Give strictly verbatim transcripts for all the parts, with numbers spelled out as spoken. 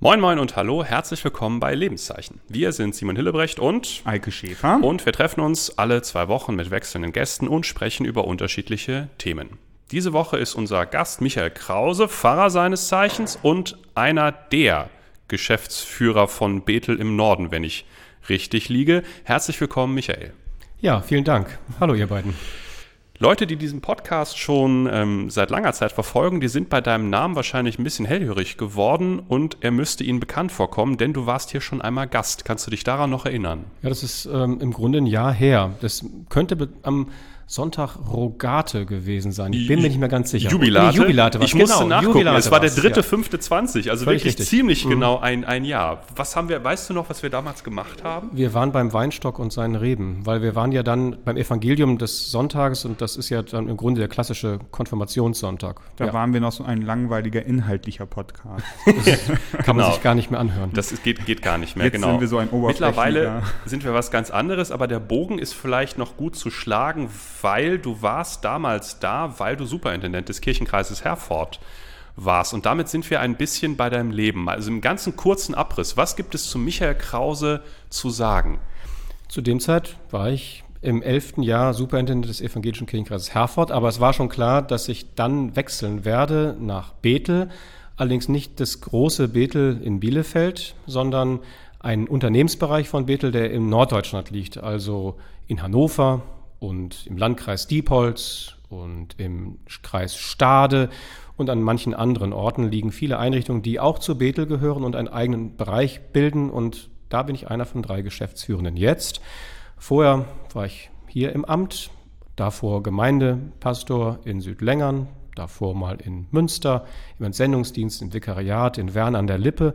Moin Moin und hallo, herzlich willkommen bei Lebenszeichen. Wir sind Simon Hillebrecht und Eike Schäfer und wir treffen uns alle zwei Wochen mit wechselnden Gästen und sprechen über unterschiedliche Themen. Diese Woche ist unser Gast Michael Krause, Pfarrer seines Zeichens und einer der Geschäftsführer von Bethel im Norden, wenn ich richtig liege. Herzlich willkommen, Michael. Ja, vielen Dank. Hallo, ihr beiden. Leute, die diesen Podcast schon ähm, seit langer Zeit verfolgen, die sind bei deinem Namen wahrscheinlich ein bisschen hellhörig geworden und er müsste ihnen bekannt vorkommen, denn du warst hier schon einmal Gast. Kannst du dich daran noch erinnern? Ja, das ist ähm, im Grunde ein Jahr her. Das könnte be- am Sonntag Rogate gewesen sein. Ich bin mir nicht mehr ganz sicher. Jubilate? Nee, Jubilate ich musste genau, nachgucken. Jubilate es war der war's, dritte, ja. fünfte, zwanzig, also Völlig wirklich richtig. ziemlich Mhm. genau ein, ein Jahr. Was haben wir, weißt du noch, was wir damals gemacht haben? Wir waren beim Weinstock und seinen Reben, weil wir waren ja dann beim Evangelium des Sonntages und das ist ja dann im Grunde der klassische Konfirmationssonntag. Da ja. waren wir noch so ein langweiliger, inhaltlicher Podcast. Kann man Genau. sich gar nicht mehr anhören. Das ist, geht, geht gar nicht mehr, Jetzt genau. sind wir so ein oberflächlicher- Mittlerweile sind wir was ganz anderes, aber der Bogen ist vielleicht noch gut zu schlagen, weil du warst damals da, weil du Superintendent des Kirchenkreises Herford warst. Und damit sind wir ein bisschen bei deinem Leben. Also im ganzen kurzen Abriss, was gibt es zu Michael Krause zu sagen? Zu dem Zeit war ich im elften Jahr Superintendent des Evangelischen Kirchenkreises Herford, aber es war schon klar, dass ich dann wechseln werde nach Bethel, allerdings nicht das große Bethel in Bielefeld, sondern einen Unternehmensbereich von Bethel, der in Norddeutschland liegt, also in Hannover und im Landkreis Diepholz und im Kreis Stade und an manchen anderen Orten liegen viele Einrichtungen, die auch zu Bethel gehören und einen eigenen Bereich bilden. Und da bin ich einer von drei Geschäftsführenden jetzt. Vorher war ich hier im Amt, davor Gemeindepastor in Südlängern, davor mal in Münster, im Entsendungsdienst, im Vikariat in Wern an der Lippe.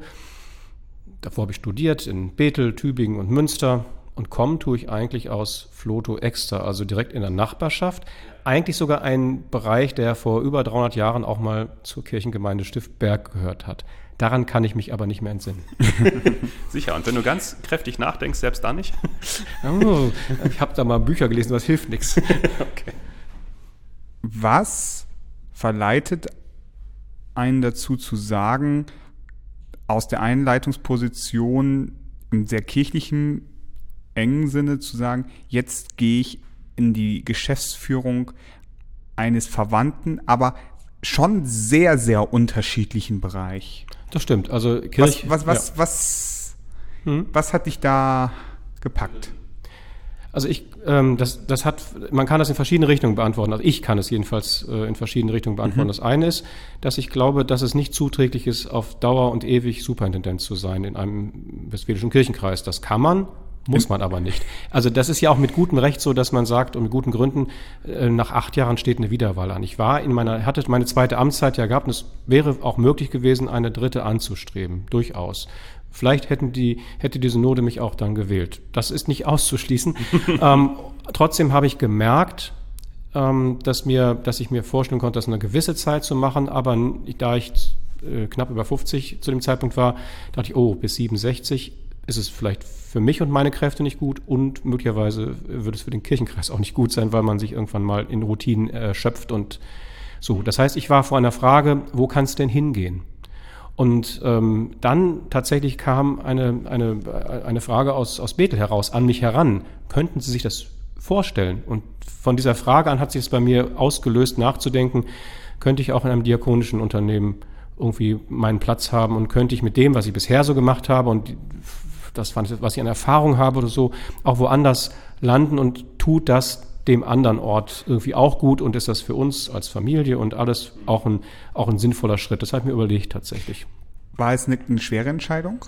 Davor habe ich studiert in Bethel, Tübingen und Münster. Und kommen tue ich eigentlich aus Vlotho-Exter, also direkt in der Nachbarschaft. Eigentlich sogar ein Bereich, der vor über dreihundert Jahren auch mal zur Kirchengemeinde Stiftberg gehört hat. Daran kann ich mich aber nicht mehr entsinnen. Sicher, und wenn du ganz kräftig nachdenkst, selbst da nicht? Oh, ich habe da mal Bücher gelesen, das hilft nichts. Okay. Was verleitet einen dazu zu sagen, aus der Einleitungsposition im sehr kirchlichen engen Sinne zu sagen, jetzt gehe ich in die Geschäftsführung eines verwandten, aber schon sehr, sehr unterschiedlichen Bereich. Das stimmt. Also Kirche, Was, was, was, ja. was, Hm? was hat dich da gepackt? Also ich, ähm, das, das hat, man kann das in verschiedene Richtungen beantworten. Also ich kann es jedenfalls äh, in verschiedene Richtungen beantworten. Mhm. Das eine ist, dass ich glaube, dass es nicht zuträglich ist, auf Dauer und ewig Superintendent zu sein in einem westfälischen Kirchenkreis. Das kann man, muss man aber nicht. Also das ist ja auch mit gutem Recht so, dass man sagt und mit guten Gründen, äh, nach acht Jahren steht eine Wiederwahl an. Ich war in meiner, hatte meine zweite Amtszeit ja gehabt und es wäre auch möglich gewesen, eine dritte anzustreben, durchaus. Vielleicht hätten die, hätte die Synode mich auch dann gewählt. Das ist nicht auszuschließen. ähm, trotzdem habe ich gemerkt, ähm, dass mir, dass ich mir vorstellen konnte, das eine gewisse Zeit zu machen, aber da ich äh, knapp über fünfzig zu dem Zeitpunkt war, dachte ich, oh, bis siebenundsechzig ist es vielleicht für mich und meine Kräfte nicht gut und möglicherweise wird es für den Kirchenkreis auch nicht gut sein, weil man sich irgendwann mal in Routinen erschöpft und so. Das heißt, ich war vor einer Frage, wo kann es denn hingehen? Und ähm, dann tatsächlich kam eine, eine, eine Frage aus, aus Bethel heraus an mich heran. Könnten Sie sich das vorstellen? Und von dieser Frage an hat sich es bei mir ausgelöst, nachzudenken, könnte ich auch in einem diakonischen Unternehmen irgendwie meinen Platz haben und könnte ich mit dem, was ich bisher so gemacht habe und das, was ich an Erfahrung habe oder so, auch woanders landen und tut das dem anderen Ort irgendwie auch gut und ist das für uns als Familie und alles auch ein, auch ein sinnvoller Schritt. Das habe ich mir überlegt tatsächlich. War es eine, eine schwere Entscheidung?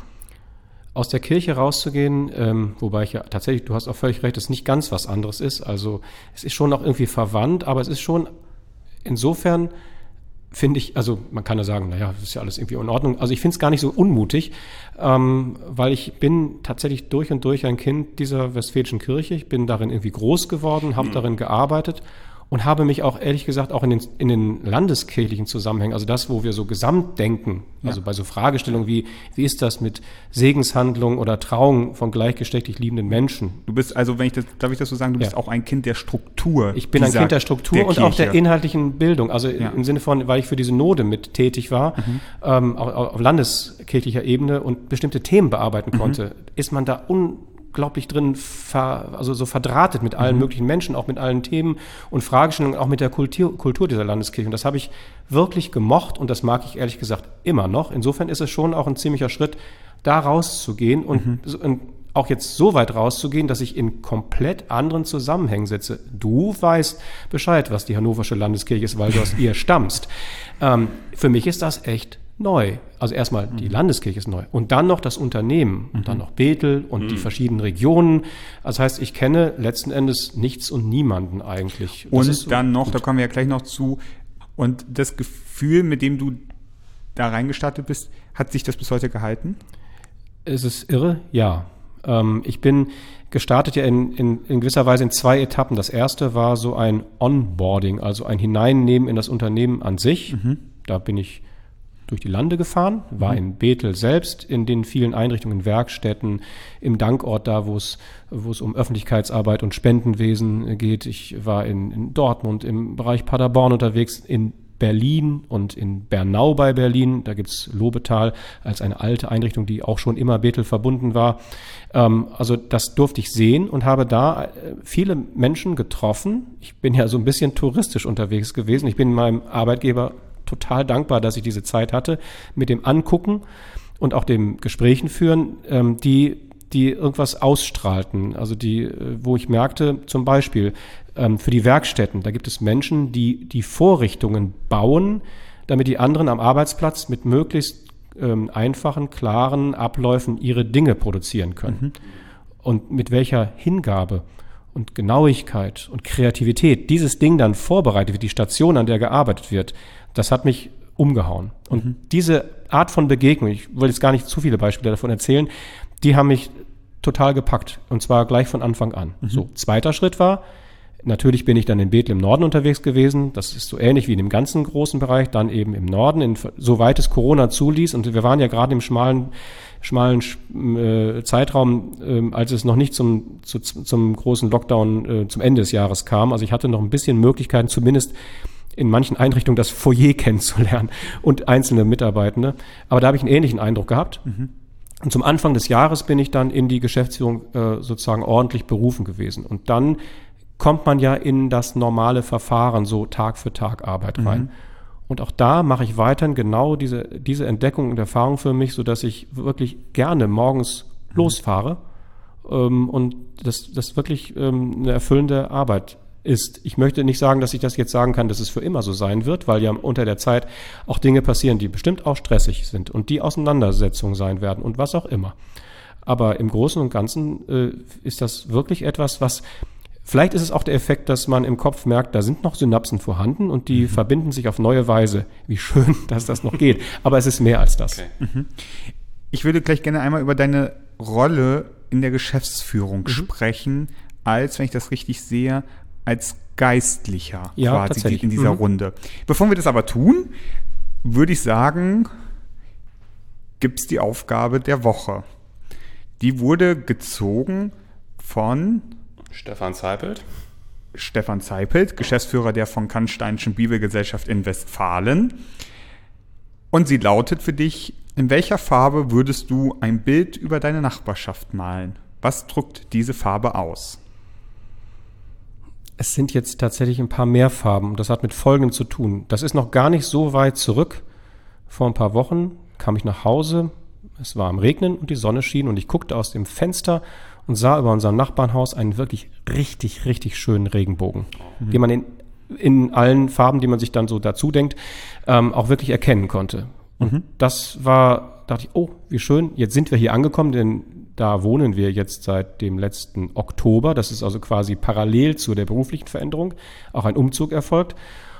Aus der Kirche rauszugehen, ähm, wobei ich ja tatsächlich, du hast auch völlig recht, dass es nicht ganz was anderes ist. Also es ist schon auch irgendwie verwandt, aber es ist schon insofern, finde ich, also man kann ja sagen, naja, das ist ja alles irgendwie in Ordnung. Also ich finde es gar nicht so unmutig, ähm, weil ich bin tatsächlich durch und durch ein Kind dieser westfälischen Kirche. Ich bin darin irgendwie groß geworden, habe mhm. darin gearbeitet und habe mich auch ehrlich gesagt auch in den, in den landeskirchlichen Zusammenhängen, also das, wo wir so gesamt denken, ja. also bei so Fragestellungen wie, wie ist das mit Segenshandlungen oder Trauung von gleichgeschlechtlich liebenden Menschen? Du bist also, wenn ich das, darf ich das so sagen, du ja. bist auch ein Kind der Struktur. Ich bin ein Kind der Struktur der und Kirche. auch der inhaltlichen Bildung, also ja. im Sinne von, weil ich für die Synode mit tätig war, mhm. ähm, auch, auch auf landeskirchlicher Ebene und bestimmte Themen bearbeiten mhm. konnte, ist man da un unglaublich drin, ver, also so verdrahtet mit allen mhm. möglichen Menschen, auch mit allen Themen und Fragestellungen, auch mit der Kultur, Kultur dieser Landeskirche. Und das habe ich wirklich gemocht und das mag ich ehrlich gesagt immer noch. Insofern ist es schon auch ein ziemlicher Schritt, da rauszugehen und, mhm. und auch jetzt so weit rauszugehen, dass ich in komplett anderen Zusammenhängen sitze. Du weißt Bescheid, was die Hannoversche Landeskirche ist, weil du aus ihr stammst. Ähm, für mich ist das echt neu. Also erstmal die Landeskirche ist neu und dann noch das Unternehmen und dann noch Bethel und mhm. die verschiedenen Regionen. Das heißt, ich kenne letzten Endes nichts und niemanden eigentlich. Das und so dann noch, gut. Da kommen wir ja gleich noch zu, und das Gefühl, mit dem du da reingestartet bist, hat sich das bis heute gehalten? Es ist irre, ja. Ähm, ich bin gestartet ja in, in, in gewisser Weise in zwei Etappen. Das erste war so ein Onboarding, also ein Hineinnehmen in das Unternehmen an sich. Mhm. Da bin ich durch die Lande gefahren, war mhm. in Bethel selbst, in den vielen Einrichtungen, Werkstätten, im Dankort da, wo es, wo es um Öffentlichkeitsarbeit und Spendenwesen geht. Ich war in, in Dortmund, im Bereich Paderborn unterwegs, in Berlin und in Bernau bei Berlin. Da gibt's Lobetal als eine alte Einrichtung, die auch schon immer Bethel verbunden war. Ähm, also das durfte ich sehen und habe da viele Menschen getroffen. Ich bin ja so ein bisschen touristisch unterwegs gewesen. Ich bin meinem Arbeitgeber total dankbar, dass ich diese Zeit hatte, mit dem Angucken und auch dem Gesprächen führen, ähm, die, die irgendwas ausstrahlten. Also die, wo ich merkte, zum Beispiel ähm, für die Werkstätten, da gibt es Menschen, die die Vorrichtungen bauen, damit die anderen am Arbeitsplatz mit möglichst ähm, einfachen, klaren Abläufen ihre Dinge produzieren können. Mhm. Und mit welcher Hingabe und Genauigkeit und Kreativität dieses Ding dann vorbereitet wird, die Station, an der gearbeitet wird, das hat mich umgehauen. Und mhm. diese Art von Begegnung, ich will jetzt gar nicht zu viele Beispiele davon erzählen, die haben mich total gepackt. Und zwar gleich von Anfang an. Mhm. So, zweiter Schritt war, natürlich bin ich dann in Bethel im Norden unterwegs gewesen. Das ist so ähnlich wie in dem ganzen großen Bereich, dann eben im Norden, in, soweit es Corona zuließ. Und wir waren ja gerade im schmalen, schmalen äh, Zeitraum, äh, als es noch nicht zum, zu, zum großen Lockdown äh, zum Ende des Jahres kam. Also ich hatte noch ein bisschen Möglichkeiten, zumindest in manchen Einrichtungen das Foyer kennenzulernen und einzelne Mitarbeitende. Aber da habe ich einen ähnlichen Eindruck gehabt. Mhm. Und zum Anfang des Jahres bin ich dann in die Geschäftsführung äh, sozusagen ordentlich berufen gewesen. Und dann kommt man ja in das normale Verfahren, so Tag für Tag Arbeit rein. Mhm. Und auch da mache ich weiterhin genau diese, diese Entdeckung und Erfahrung für mich, sodass ich wirklich gerne morgens mhm. losfahre ähm, und das, das wirklich ähm, eine erfüllende Arbeit ist. Ich möchte nicht sagen, dass ich das jetzt sagen kann, dass es für immer so sein wird, weil ja unter der Zeit auch Dinge passieren, die bestimmt auch stressig sind und die Auseinandersetzungen sein werden und was auch immer. Aber im Großen und Ganzen äh, ist das wirklich etwas, was, vielleicht ist es auch der Effekt, dass man im Kopf merkt, da sind noch Synapsen vorhanden und die mhm. verbinden sich auf neue Weise. Wie schön, dass das noch geht. Aber es ist mehr als das. Okay. Mhm. Ich würde gleich gerne einmal über deine Rolle in der Geschäftsführung mhm. sprechen, als, wenn ich das richtig sehe, als Geistlicher ja, quasi in dieser mhm. Runde. Bevor wir das aber tun, würde ich sagen, gibt es die Aufgabe der Woche. Die wurde gezogen von Stefan Zeipelt. Stefan Zeipelt, Geschäftsführer der von Kannsteinischen Bibelgesellschaft in Westfalen. Und sie lautet für dich: In welcher Farbe würdest du ein Bild über deine Nachbarschaft malen? Was drückt diese Farbe aus? Es sind jetzt tatsächlich ein paar mehr Farben. Das hat mit Folgendem zu tun. Das ist noch gar nicht so weit zurück. Vor ein paar Wochen kam ich nach Hause. Es war am Regnen und die Sonne schien und ich guckte aus dem Fenster und sah über unser Nachbarnhaus einen wirklich richtig, richtig schönen Regenbogen, mhm. den man in, in allen Farben, die man sich dann so dazu denkt, ähm, auch wirklich erkennen konnte. Und mhm. das war, dachte ich, oh, wie schön, jetzt sind wir hier angekommen, denn da wohnen wir jetzt seit dem letzten Oktober. Das ist also quasi parallel zu der beruflichen Veränderung auch ein Umzug erfolgt.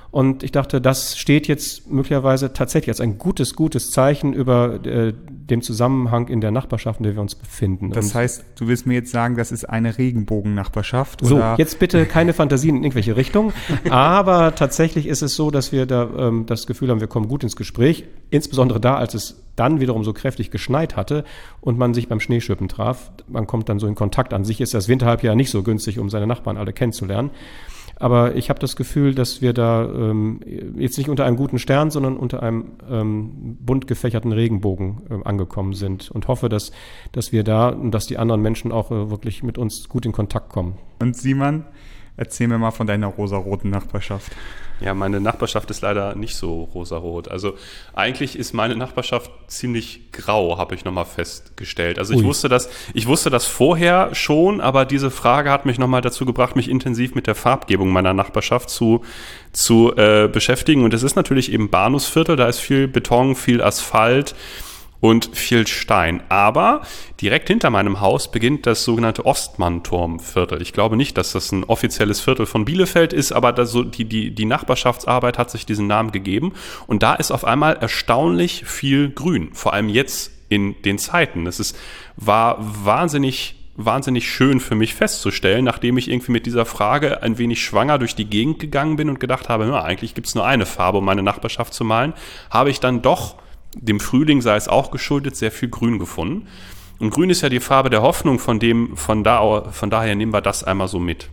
Und ich dachte, das steht jetzt möglicherweise tatsächlich als ein gutes, gutes Zeichen über äh, dem Zusammenhang in der Nachbarschaft, in der wir uns befinden. Das Und heißt, du willst mir jetzt sagen, das ist eine Regenbogennachbarschaft? so, oder? jetzt bitte keine Fantasien in irgendwelche Richtungen. Aber tatsächlich ist es so, dass wir da ähm, das Gefühl haben, wir kommen gut ins Gespräch. Insbesondere da, als es dann wiederum so kräftig geschneit hatte und man sich beim Schneeschippen traf. Man kommt dann so in Kontakt. An sich ist das Winterhalbjahr nicht so günstig, um seine Nachbarn alle kennenzulernen. Aber ich habe das Gefühl, dass wir da ähm, jetzt nicht unter einem guten Stern, sondern unter einem ähm, bunt gefächerten Regenbogen äh, angekommen sind und hoffe, dass, dass wir da und dass die anderen Menschen auch äh, wirklich mit uns gut in Kontakt kommen. Und Simon, erzähl mir mal von deiner rosaroten Nachbarschaft. Ja, meine Nachbarschaft ist leider nicht so rosarot. Also eigentlich ist meine Nachbarschaft ziemlich grau, habe ich nochmal festgestellt. Also ich Ui. wusste das, ich wusste das vorher schon, aber diese Frage hat mich nochmal dazu gebracht, mich intensiv mit der Farbgebung meiner Nachbarschaft zu, zu äh, beschäftigen. Und es ist natürlich eben Bahnhofsviertel, da ist viel Beton, viel Asphalt und viel Stein. Aber direkt hinter meinem Haus beginnt das sogenannte Ostmannturmviertel. Ich glaube nicht, dass das ein offizielles Viertel von Bielefeld ist, aber das so die, die, die Nachbarschaftsarbeit hat sich diesen Namen gegeben. Und da ist auf einmal erstaunlich viel Grün, vor allem jetzt in den Zeiten. Es ist, war wahnsinnig wahnsinnig schön für mich festzustellen, nachdem ich irgendwie mit dieser Frage ein wenig schwanger durch die Gegend gegangen bin und gedacht habe, ja, eigentlich gibt es nur eine Farbe, um meine Nachbarschaft zu malen, habe ich dann doch dem Frühling sei es auch geschuldet, sehr viel Grün gefunden. Und Grün ist ja die Farbe der Hoffnung, von dem, von, da, von daher nehmen wir das einmal so mit.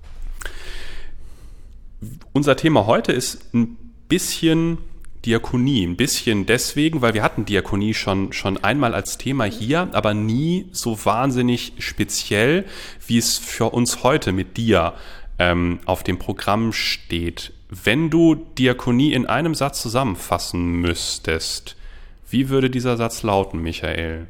Unser Thema heute ist ein bisschen Diakonie, ein bisschen deswegen, weil wir hatten Diakonie schon, schon einmal als Thema hier, aber nie so wahnsinnig speziell, wie es für uns heute mit dir ähm, auf dem Programm steht. Wenn du Diakonie in einem Satz zusammenfassen müsstest, wie würde dieser Satz lauten, Michael?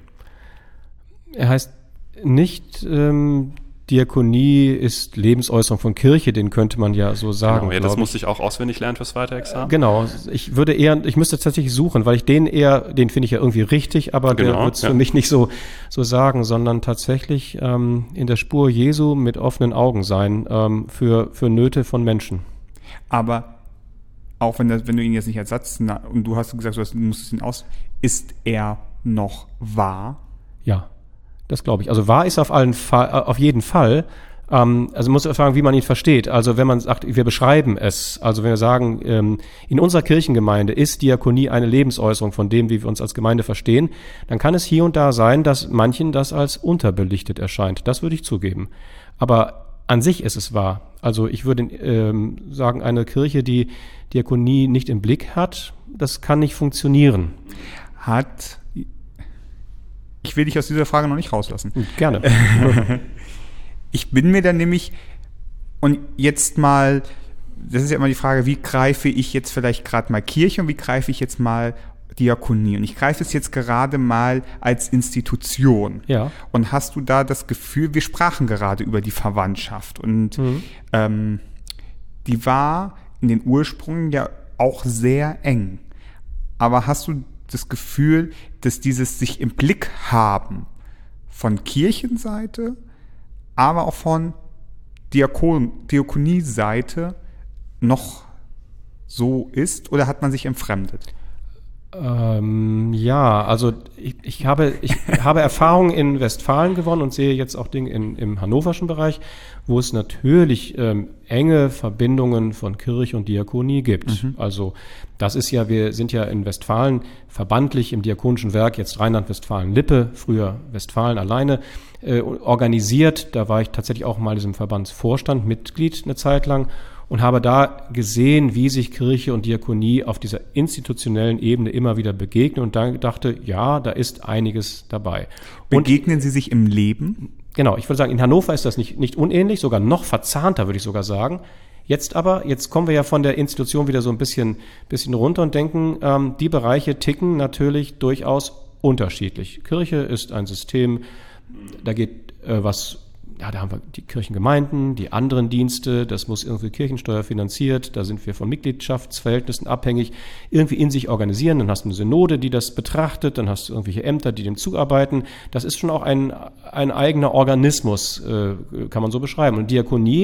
Er heißt nicht, ähm, Diakonie ist Lebensäußerung von Kirche, den könnte man ja so sagen. Genau, ja, das musste ich auch auswendig lernen fürs zweite Examen. Genau, ich würde eher, ich müsste tatsächlich suchen, weil ich den eher, den finde ich ja irgendwie richtig, aber Genau, der wird es ja. für mich nicht so, so sagen, sondern tatsächlich ähm, in der Spur Jesu mit offenen Augen sein ähm, für, für Nöte von Menschen. Aber auch wenn, das, wenn du ihn jetzt nicht als Satz, na, und du hast gesagt, du, hast, du musstest ihn aus, ist er noch wahr? Ja, das glaube ich. Also wahr ist auf, allen Fall, auf jeden Fall. Ähm, also man muss fragen, wie man ihn versteht. Also wenn man sagt, wir beschreiben es, also wenn wir sagen, ähm, in unserer Kirchengemeinde ist Diakonie eine Lebensäußerung von dem, wie wir uns als Gemeinde verstehen, dann kann es hier und da sein, dass manchen das als unterbelichtet erscheint. Das würde ich zugeben. Aber an sich ist es wahr. Also ich würde ähm, sagen, eine Kirche, die Diakonie nicht im Blick hat, das kann nicht funktionieren. Hat, ich will dich aus dieser Frage noch nicht rauslassen. Gerne. Ich bin mir dann nämlich, und jetzt mal, das ist ja immer die Frage, wie greife ich jetzt vielleicht gerade mal Kirche und wie greife ich jetzt mal Diakonie? Und ich greife es jetzt gerade mal als Institution. Ja. Und hast du da das Gefühl, wir sprachen gerade über die Verwandtschaft und Mhm. ähm, die war in den Ursprüngen ja auch sehr eng. Aber hast du das Gefühl, dass dieses sich im Blick haben von Kirchenseite, aber auch von Diakon, Diakonie-Seite noch so ist, oder hat man sich entfremdet? Ähm, ja, also ich, ich habe ich habe Erfahrungen in Westfalen gewonnen und sehe jetzt auch Dinge in, im hannoverschen Bereich, wo es natürlich ähm, enge Verbindungen von Kirche und Diakonie gibt. Mhm. Also das ist ja, wir sind ja in Westfalen verbandlich im diakonischen Werk, jetzt Rheinland-Westfalen-Lippe, früher Westfalen alleine, äh, organisiert. Da war ich tatsächlich auch mal in diesem Verbandsvorstand Mitglied eine Zeit lang und habe da gesehen, wie sich Kirche und Diakonie auf dieser institutionellen Ebene immer wieder begegnen und dann dachte, ja, da ist einiges dabei. Begegnen und, Sie sich im Leben? Genau, ich würde sagen, in Hannover ist das nicht, nicht unähnlich, sogar noch verzahnter, würde ich sogar sagen. Jetzt aber, jetzt kommen wir ja von der Institution wieder so ein bisschen, bisschen runter und denken, ähm, die Bereiche ticken natürlich durchaus unterschiedlich. Kirche ist ein System, da geht äh, was Ja, da haben wir die Kirchengemeinden, die anderen Dienste, das muss irgendwie Kirchensteuer finanziert, da sind wir von Mitgliedschaftsverhältnissen abhängig, irgendwie in sich organisieren, dann hast du eine Synode, die das betrachtet, dann hast du irgendwelche Ämter, die dem zuarbeiten. Das ist schon auch ein, ein eigener Organismus, äh, kann man so beschreiben. Und Diakonie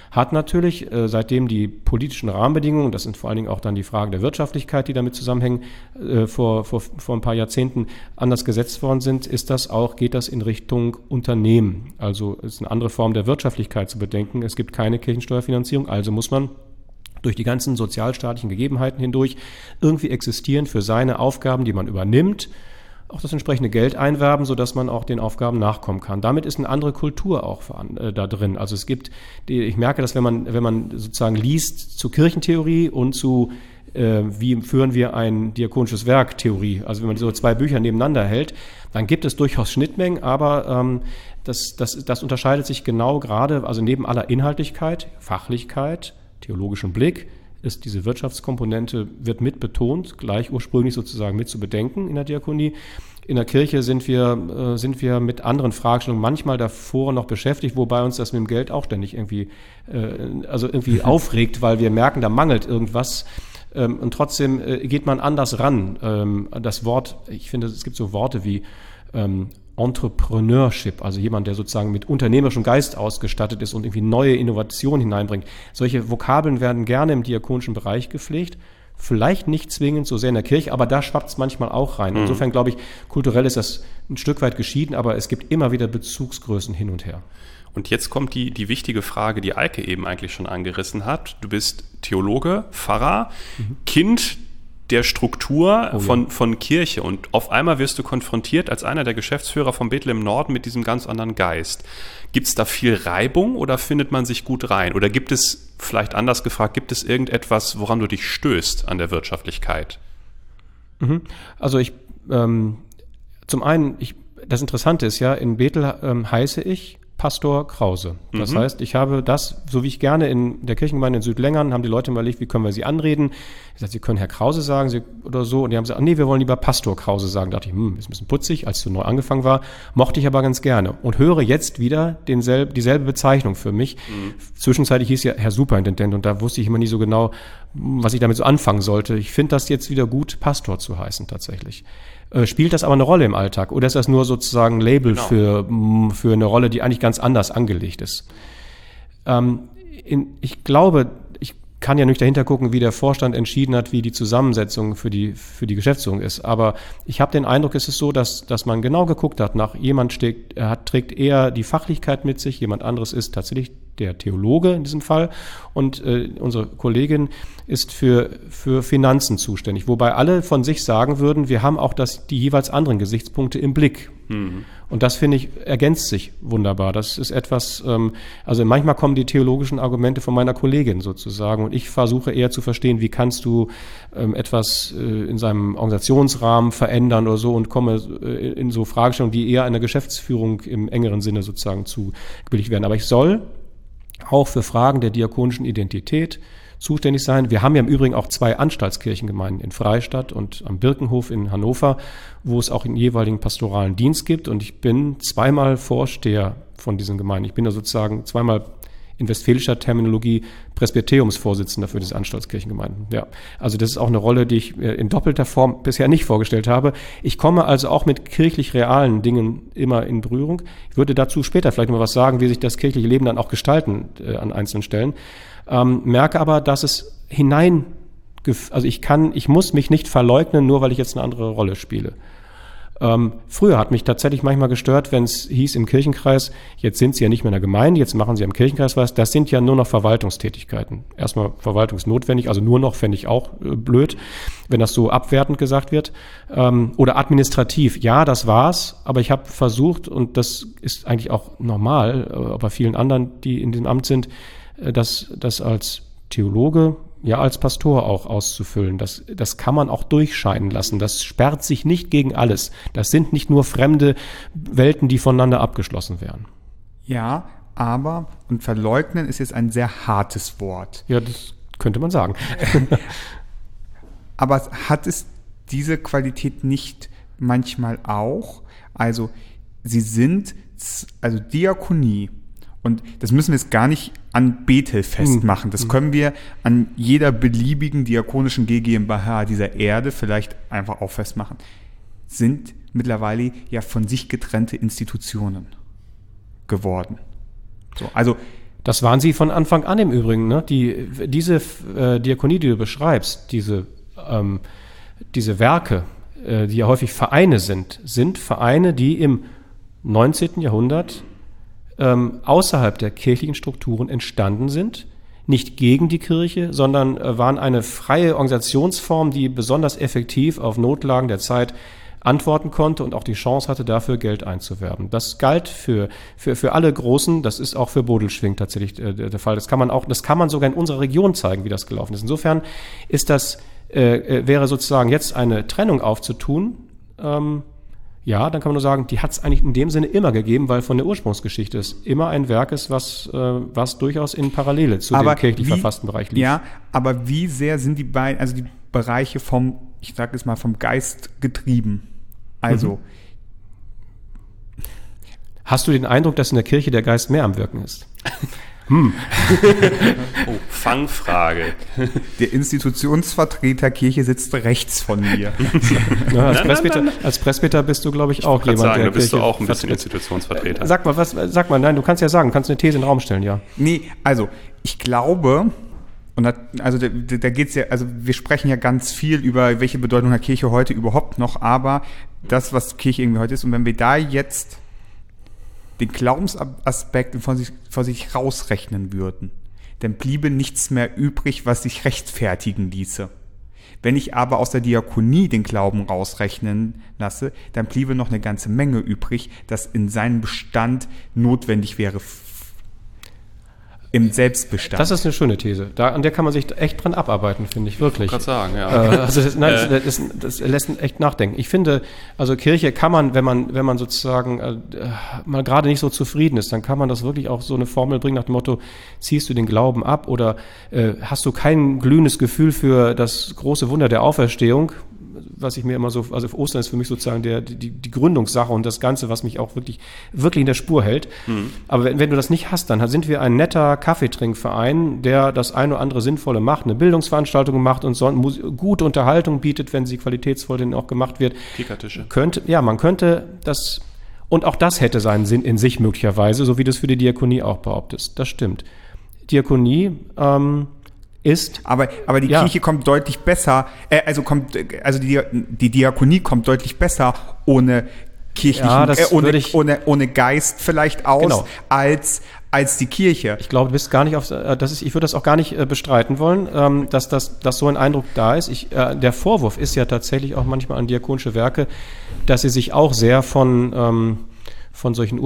hat natürlich, äh, seitdem die politischen Rahmenbedingungen, das sind vor allen Dingen auch dann die Fragen der Wirtschaftlichkeit, die damit zusammenhängen, äh, vor, vor, vor ein paar Jahrzehnten anders gesetzt worden sind, ist das auch, geht das in Richtung Unternehmen. Also ist eine andere Form der Wirtschaftlichkeit zu bedenken. Es gibt keine Kirchensteuerfinanzierung, also muss man durch die ganzen sozialstaatlichen Gegebenheiten hindurch irgendwie existieren für seine Aufgaben, die man übernimmt, auch das entsprechende Geld einwerben, sodass man auch den Aufgaben nachkommen kann. Damit ist eine andere Kultur auch äh, da drin. Also es gibt, die, ich merke, dass wenn man, wenn man sozusagen liest zu Kirchentheorie und zu äh, wie führen wir ein diakonisches Werk Theorie, also wenn man so zwei Bücher nebeneinander hält, dann gibt es durchaus Schnittmengen, aber ähm, das, das, das unterscheidet sich genau gerade, also neben aller Inhaltlichkeit, Fachlichkeit, theologischen Blick, ist diese Wirtschaftskomponente, wird mit betont, gleich ursprünglich sozusagen mit zu bedenken in der Diakonie. In der Kirche sind wir, äh, sind wir mit anderen Fragestellungen manchmal davor noch beschäftigt, wobei uns das mit dem Geld auch ständig irgendwie, äh, also irgendwie aufregt, weil wir merken, da mangelt irgendwas. Ähm, und trotzdem äh, geht man anders ran. Ähm, das Wort, ich finde, es gibt so Worte wie ähm, Entrepreneurship, also jemand, der sozusagen mit unternehmerischem Geist ausgestattet ist und irgendwie neue Innovationen hineinbringt. Solche Vokabeln werden gerne im diakonischen Bereich gepflegt, vielleicht nicht zwingend so sehr in der Kirche, aber da schwappt es manchmal auch rein. Insofern glaube ich, kulturell ist das ein Stück weit geschieden, aber es gibt immer wieder Bezugsgrößen hin und her. Und jetzt kommt die, die wichtige Frage, die Eike eben eigentlich schon angerissen hat. Du bist Theologe, Pfarrer, mhm. Kind der Struktur oh, von, ja. von Kirche, und auf einmal wirst du konfrontiert als einer der Geschäftsführer von Bethlehem Norden mit diesem ganz anderen Geist. Gibt es da viel Reibung oder findet man sich gut rein? Oder gibt es, vielleicht anders gefragt, gibt es irgendetwas, woran du dich stößt an der Wirtschaftlichkeit? Mhm. Also ich, ähm, zum einen, ich, das Interessante ist ja, in Bethel ähm, heiße ich Pastor Krause. Das mhm. heißt, ich habe das, so wie ich gerne in der Kirchengemeinde in Südlängern, haben die Leute überlegt, wie können wir sie anreden. Ich sagte, sie können Herr Krause sagen sie, oder so. Und die haben gesagt, nee, wir wollen lieber Pastor Krause sagen. Da dachte ich, hm, ist ein bisschen putzig, als es so neu angefangen war. Mochte ich aber ganz gerne. Und höre jetzt wieder denselb, dieselbe Bezeichnung für mich. Mhm. Zwischenzeitlich hieß ja Herr Superintendent, und da wusste ich immer nie so genau, was ich damit so anfangen sollte. Ich finde das jetzt wieder gut, Pastor zu heißen tatsächlich. Spielt das aber eine Rolle im Alltag oder ist das nur sozusagen ein Label genau. für, für eine Rolle, die eigentlich ganz anders angelegt ist? Ähm, in, ich glaube, ich kann ja nicht dahinter gucken, wie der Vorstand entschieden hat, wie die Zusammensetzung für die, für die Geschäftsführung ist. Aber ich habe den Eindruck, es ist so, dass, dass man genau geguckt hat, nach jemand steht, er hat, trägt eher die Fachlichkeit mit sich, jemand anderes ist tatsächlich der Theologe in diesem Fall, und äh, unsere Kollegin ist für, für Finanzen zuständig, wobei alle von sich sagen würden, wir haben auch das, die jeweils anderen Gesichtspunkte im Blick. Mhm. Und das, finde ich, ergänzt sich wunderbar. Das ist etwas, ähm, also manchmal kommen die theologischen Argumente von meiner Kollegin sozusagen, und ich versuche eher zu verstehen, wie kannst du ähm, etwas äh, in seinem Organisationsrahmen verändern oder so, und komme äh, in so Fragestellungen, die eher einer Geschäftsführung im engeren Sinne sozusagen zugebilligt werden. Aber ich soll auch für Fragen der diakonischen Identität zuständig sein. Wir haben ja im Übrigen auch zwei Anstaltskirchengemeinden in Freistadt und am Birkenhof in Hannover, wo es auch einen jeweiligen pastoralen Dienst gibt. Und ich bin zweimal Vorsteher von diesen Gemeinden. Ich bin da sozusagen zweimal in westfälischer Terminologie Presbyteriumsvorsitzender für diese Anstaltskirchengemeinden. Ja, also das ist auch eine Rolle, die ich in doppelter Form bisher nicht vorgestellt habe. Ich komme also auch mit kirchlich realen Dingen immer in Berührung. Ich würde dazu später vielleicht noch was sagen, wie sich das kirchliche Leben dann auch gestalten äh, an einzelnen Stellen. Ähm, merke aber, dass es hinein, also ich kann, ich muss mich nicht verleugnen, nur weil ich jetzt eine andere Rolle spiele. Ähm, früher hat mich tatsächlich manchmal gestört, wenn es hieß im Kirchenkreis, jetzt sind Sie ja nicht mehr in der Gemeinde, jetzt machen Sie im Kirchenkreis was. Das sind ja nur noch Verwaltungstätigkeiten. Erstmal verwaltungsnotwendig, also nur noch fände ich auch äh, blöd, wenn das so abwertend gesagt wird. Ähm, oder administrativ, ja, das war's, aber ich habe versucht, und das ist eigentlich auch normal, äh, bei vielen anderen, die in diesem Amt sind, äh, das, das als Theologe, ja, als Pastor auch auszufüllen. Das, das kann man auch durchscheinen lassen. Das sperrt sich nicht gegen alles. Das sind nicht nur fremde Welten, die voneinander abgeschlossen wären. Ja, aber, und verleugnen ist jetzt ein sehr hartes Wort. Ja, das könnte man sagen. Aber hat es diese Qualität nicht manchmal auch? Also, sie sind, also Diakonie, und das müssen wir jetzt gar nicht an Bethel festmachen. Das können wir an jeder beliebigen diakonischen GmbH dieser Erde vielleicht einfach auch festmachen. Sind mittlerweile ja von sich getrennte Institutionen geworden. So, also Das waren sie von Anfang an im Übrigen. Ne? Die, diese äh, Diakonie, die du beschreibst, diese, ähm, diese Werke, äh, die ja häufig Vereine sind, sind Vereine, die im neunzehnten Jahrhundert ähm, außerhalb der kirchlichen Strukturen entstanden sind. Nicht gegen die Kirche, sondern äh, waren eine freie Organisationsform, die besonders effektiv auf Notlagen der Zeit antworten konnte und auch die Chance hatte, dafür Geld einzuwerben. Das galt für, für, für alle Großen, das ist auch für Bodelschwingh tatsächlich äh, der Fall. Das kann man auch, das kann man sogar in unserer Region zeigen, wie das gelaufen ist. Insofern ist das, äh, wäre sozusagen jetzt eine Trennung aufzutun, ähm, ja, dann kann man nur sagen, die hat es eigentlich in dem Sinne immer gegeben, weil von der Ursprungsgeschichte es immer ein Werk ist, was, äh, was durchaus in Parallele zu aber dem kirchlich wie, verfassten Bereich liegt. Ja, aber wie sehr sind die beiden, also die Bereiche vom, ich sage es mal, vom Geist getrieben? Also. Mhm. Hast du den Eindruck, dass in der Kirche der Geist mehr am Wirken ist? Hm. Oh, Fangfrage. Der Institutionsvertreter Kirche sitzt rechts von mir. Ja, als, Presbyter, als Presbyter bist du, glaube ich, ich auch jemand, sagen, der da bist Kirche du auch ein bisschen vertritt. Institutionsvertreter. Sag mal, was, sag mal, nein, du kannst ja sagen, kannst eine These in den Raum stellen, ja. Nee, also ich glaube, und da, also da, da geht's ja, also wir sprechen ja ganz viel über, welche Bedeutung hat Kirche heute überhaupt noch, aber das, was Kirche irgendwie heute ist, und wenn wir da jetzt den Glaubensaspekt von sich, von sich rausrechnen würden, dann bliebe nichts mehr übrig, was sich rechtfertigen ließe. Wenn ich aber aus der Diakonie den Glauben rausrechnen lasse, dann bliebe noch eine ganze Menge übrig, das in seinem Bestand notwendig wäre, im Selbstbestand. Das ist eine schöne These. Da, an der kann man sich echt dran abarbeiten, finde ich, wirklich. Ich kann sagen, ja. Äh, also das, nein, das, das, das lässt echt nachdenken. Ich finde, also Kirche kann man, wenn man, wenn man sozusagen äh, mal gerade nicht so zufrieden ist, dann kann man das wirklich auch so eine Formel bringen nach dem Motto, ziehst du den Glauben ab oder äh, hast du kein glühendes Gefühl für das große Wunder der Auferstehung? Was ich mir immer so, also Ostern ist für mich sozusagen der, die, die Gründungssache und das Ganze, was mich auch wirklich, wirklich in der Spur hält. Mhm. Aber wenn, wenn du das nicht hast, dann sind wir ein netter Kaffeetrinkverein, der das eine oder andere Sinnvolle macht, eine Bildungsveranstaltung macht und so gute Unterhaltung bietet, wenn sie qualitätsvoll denn auch gemacht wird. Kickertische. Könnte, ja, man könnte das, und auch das hätte seinen Sinn in sich möglicherweise, so wie das für die Diakonie auch behauptet. Das stimmt. Diakonie, ähm, ist. Aber, aber die ja. Kirche kommt deutlich besser, äh, also kommt, also die, die Diakonie kommt deutlich besser ohne kirchlichen, ja, das äh, ohne, ich, ohne, ohne Geist vielleicht aus, genau. als, als die Kirche. Ich glaube, du bist gar nicht auf, das ist, ich würde das auch gar nicht äh, bestreiten wollen, ähm, dass, dass, dass so ein Eindruck da ist. Ich, äh, der Vorwurf ist ja tatsächlich auch manchmal an diakonische Werke, dass sie sich auch sehr von, ähm, von solchen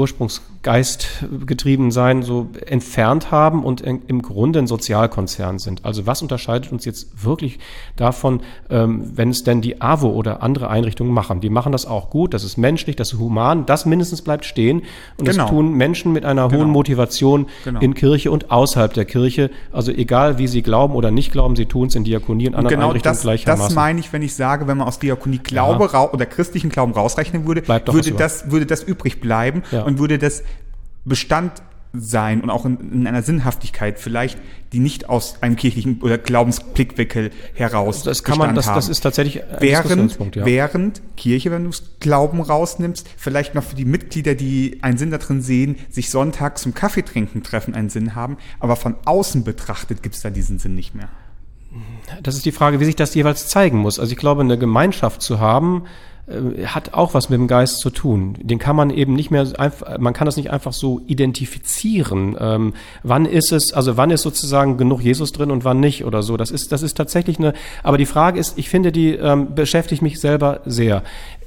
Ursprungsgeistgetriebenen sein, so entfernt haben und in, im Grunde ein Sozialkonzern sind. Also was unterscheidet uns jetzt wirklich davon, ähm, wenn es denn die A W O oder andere Einrichtungen machen? Die machen das auch gut, das ist menschlich, das ist human, das mindestens bleibt stehen und genau. Das tun Menschen mit einer genau. hohen Motivation genau. in Kirche und außerhalb der Kirche. Also egal, wie sie glauben oder nicht glauben, sie tun es in Diakonie und anderen genau Einrichtungen das, gleichermaßen. Das meine ich, wenn ich sage, wenn man aus Diakonie Glaube ja. oder christlichen Glauben rausrechnen würde, würde das, würde das übrig bleiben. Ja. Und würde das Bestand sein und auch in, in einer Sinnhaftigkeit vielleicht, die nicht aus einem kirchlichen oder Glaubensblickwinkel heraus das kann man, das, haben. Das ist tatsächlich ein während, ja. während Kirche, wenn du Glauben rausnimmst, vielleicht noch für die Mitglieder, die einen Sinn darin sehen, sich sonntags zum Kaffeetrinken treffen, einen Sinn haben, aber von außen betrachtet gibt es da diesen Sinn nicht mehr. Das ist die Frage, wie sich das jeweils zeigen muss. Also ich glaube, eine Gemeinschaft zu haben, hat auch was mit dem Geist zu tun. Den kann man eben nicht mehr einfach, man kann das nicht einfach so identifizieren. Ähm, wann ist es, also wann ist sozusagen genug Jesus drin und wann nicht oder so. Das ist, das ist tatsächlich eine, aber die Frage ist, ich finde, die ähm, beschäftigt mich selber sehr.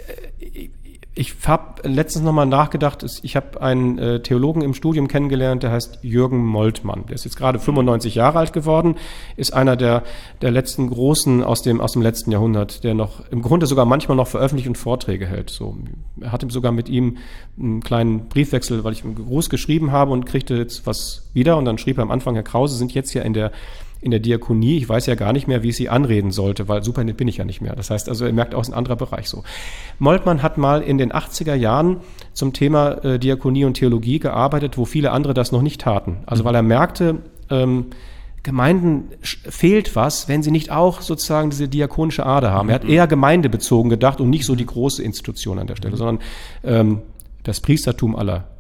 Ich habe letztens nochmal nachgedacht, ich habe einen äh, Theologen im Studium kennengelernt, der heißt Jürgen Moltmann. Der ist jetzt gerade fünfundneunzig Jahre alt geworden, ist einer der, der letzten Großen aus dem, aus dem letzten Jahrhundert, der noch im Grunde sogar manchmal noch veröffentlicht und Vorträge hält. So, er hatte sogar mit ihm einen kleinen Briefwechsel, weil ich einen Gruß geschrieben habe und kriegte jetzt was wieder. Und dann schrieb er am Anfang, Herr Krause, sind jetzt ja in der in der Diakonie, ich weiß ja gar nicht mehr, wie ich sie anreden sollte, weil Superintendent bin ich ja nicht mehr. Das heißt also, er merkt auch, es ist ein anderer Bereich so. Moltmann hat mal in den achtziger Jahren zum Thema äh, Diakonie und Theologie gearbeitet, wo viele andere das noch nicht taten. Also weil er merkte, ähm, Gemeinden fehlt was, wenn sie nicht auch sozusagen diese diakonische Ader haben. Er hat eher gemeindebezogen gedacht und nicht so die große Institution an der Stelle, sondern ähm, das Priestertum aller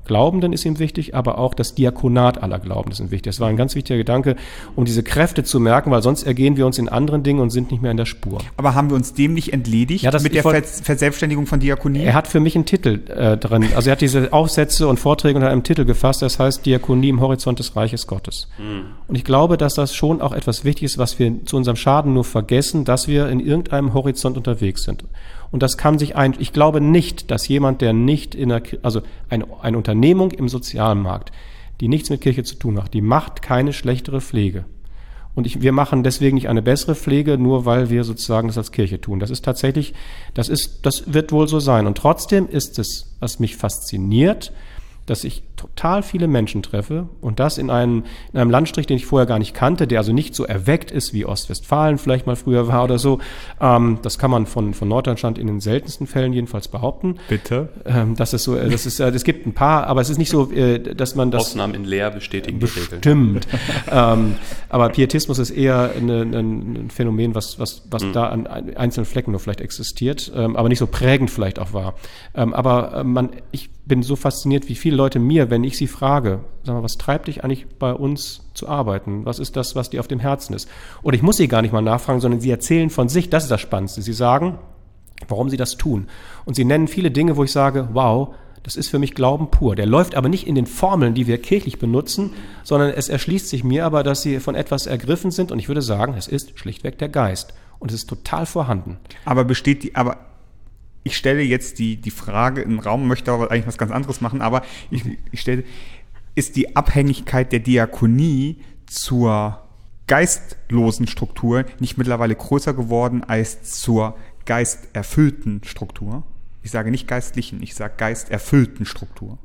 Glaubenden ist ihm wichtig, aber auch das Diakonat aller Glaubenden ist ihm wichtig. Das war ein ganz wichtiger Gedanke, um diese Kräfte zu merken, weil sonst ergehen wir uns in anderen Dingen und sind nicht mehr in der Spur. Aber haben wir uns dem nicht entledigt Ja, das- mit ich der wollt- Ver Verselbstständigung von Diakonie? Er hat für mich einen Titel äh, drin. Also er hat diese Aufsätze und Vorträge unter einem Titel gefasst, das heißt Diakonie im Horizont des Reiches Gottes. Und ich glaube, dass das schon auch etwas wichtig ist, was wir zu unserem Schaden nur vergessen, dass wir in irgendeinem Horizont unterwegs sind. Und das kann sich ein, ich glaube nicht, dass jemand, der nicht in der, Ki- also eine, eine Unternehmung im Sozialmarkt, die nichts mit Kirche zu tun hat, die macht keine schlechtere Pflege. Und ich, wir machen deswegen nicht eine bessere Pflege, nur weil wir sozusagen das als Kirche tun. Das ist tatsächlich, das ist, das wird wohl so sein. Und trotzdem ist es, was mich fasziniert, dass ich total viele Menschen treffe und das in einem, in einem Landstrich, den ich vorher gar nicht kannte, der also nicht so erweckt ist, wie Ostwestfalen vielleicht mal früher war oder so. Ähm, das kann man von, von Norddeutschland in den seltensten Fällen jedenfalls behaupten. Bitte? Ähm, das ist so, äh, das ist, äh, es gibt ein paar, aber es ist nicht so, äh, dass man das Ausnahmen in Lehr bestätigen die Regeln. Stimmt. ähm, aber Pietismus ist eher eine, eine, ein Phänomen, was, was, was mhm. da an einzelnen Flecken nur vielleicht existiert, ähm, aber nicht so prägend vielleicht auch war. Ähm, aber äh, man, ich bin so fasziniert, wie viele Leute mir, wenn ich sie frage, sag mal, was treibt dich eigentlich bei uns zu arbeiten? Was ist das, was dir auf dem Herzen ist? Oder ich muss sie gar nicht mal nachfragen, sondern sie erzählen von sich, das ist das Spannendste. Sie sagen, warum sie das tun. Und sie nennen viele Dinge, wo ich sage, wow, das ist für mich Glauben pur. Der läuft aber nicht in den Formeln, die wir kirchlich benutzen, sondern es erschließt sich mir aber, dass sie von etwas ergriffen sind. Und ich würde sagen, es ist schlichtweg der Geist. Und es ist total vorhanden. Aber besteht die, aber ich stelle jetzt die, die Frage in den Raum, möchte aber eigentlich was ganz anderes machen, aber ich, ich stelle, ist die Abhängigkeit der Diakonie zur geistlosen Struktur nicht mittlerweile größer geworden als zur geisterfüllten Struktur? Ich sage nicht geistlichen, ich sage geisterfüllten Struktur.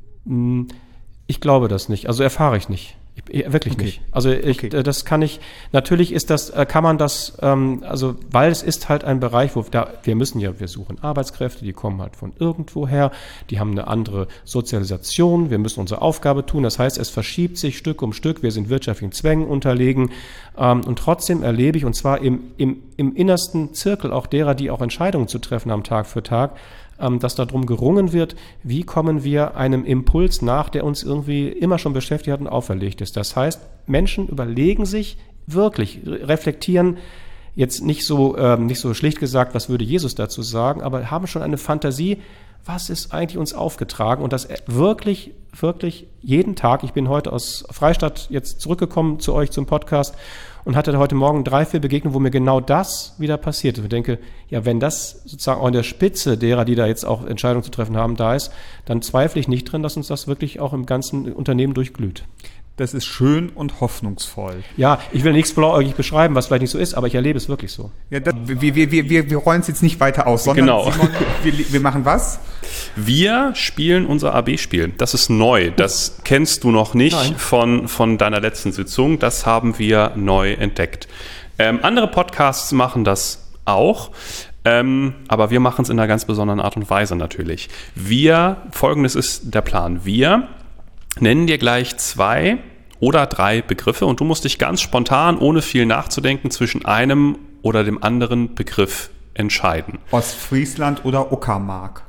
Ich glaube das nicht, also erfahre ich nicht. Ich, wirklich Okay. nicht. Also ich, Okay. das kann ich, natürlich ist das, kann man das, ähm, also weil es ist halt ein Bereich, wo da, wir müssen ja, wir suchen Arbeitskräfte, die kommen halt von irgendwoher, die haben eine andere Sozialisation, wir müssen unsere Aufgabe tun, das heißt, es verschiebt sich Stück um Stück, wir sind wirtschaftlichen Zwängen unterlegen ähm, und trotzdem erlebe ich, und zwar im, im, im innersten Zirkel auch derer, die auch Entscheidungen zu treffen haben Tag für Tag, dass darum gerungen wird, wie kommen wir einem Impuls nach, der uns irgendwie immer schon beschäftigt hat und auferlegt ist. Das heißt, Menschen überlegen sich wirklich, reflektieren jetzt nicht so, ähm, nicht so schlicht gesagt, was würde Jesus dazu sagen, aber haben schon eine Fantasie, was ist eigentlich uns aufgetragen, und das wirklich, wirklich jeden Tag. Ich bin heute aus Freistadt jetzt zurückgekommen zu euch zum Podcast und hatte heute Morgen drei, vier Begegnungen, wo mir genau das wieder passiert ist. Ich denke, ja, wenn das sozusagen auch in der Spitze derer, die da jetzt auch Entscheidungen zu treffen haben, da ist, dann zweifle ich nicht drin, dass uns das wirklich auch im ganzen Unternehmen durchglüht. Das ist schön und hoffnungsvoll. Ja, ich will nichts blauäugig beschreiben, was vielleicht nicht so ist, aber ich erlebe es wirklich so. Ja, das, wir, wir, wir, wir, wir rollen es jetzt nicht weiter aus, sondern Genau. Simon, wir, wir machen was? Wir spielen unser A B-Spiel. Das ist neu. Das kennst du noch nicht von, von deiner letzten Sitzung. Das haben wir neu entdeckt. Ähm, andere Podcasts machen das auch. Ähm, aber wir machen es in einer ganz besonderen Art und Weise natürlich. Wir, folgendes ist der Plan. Wir nennen dir gleich zwei oder drei Begriffe und du musst dich ganz spontan, ohne viel nachzudenken, zwischen einem oder dem anderen Begriff entscheiden. Ostfriesland oder Uckermark?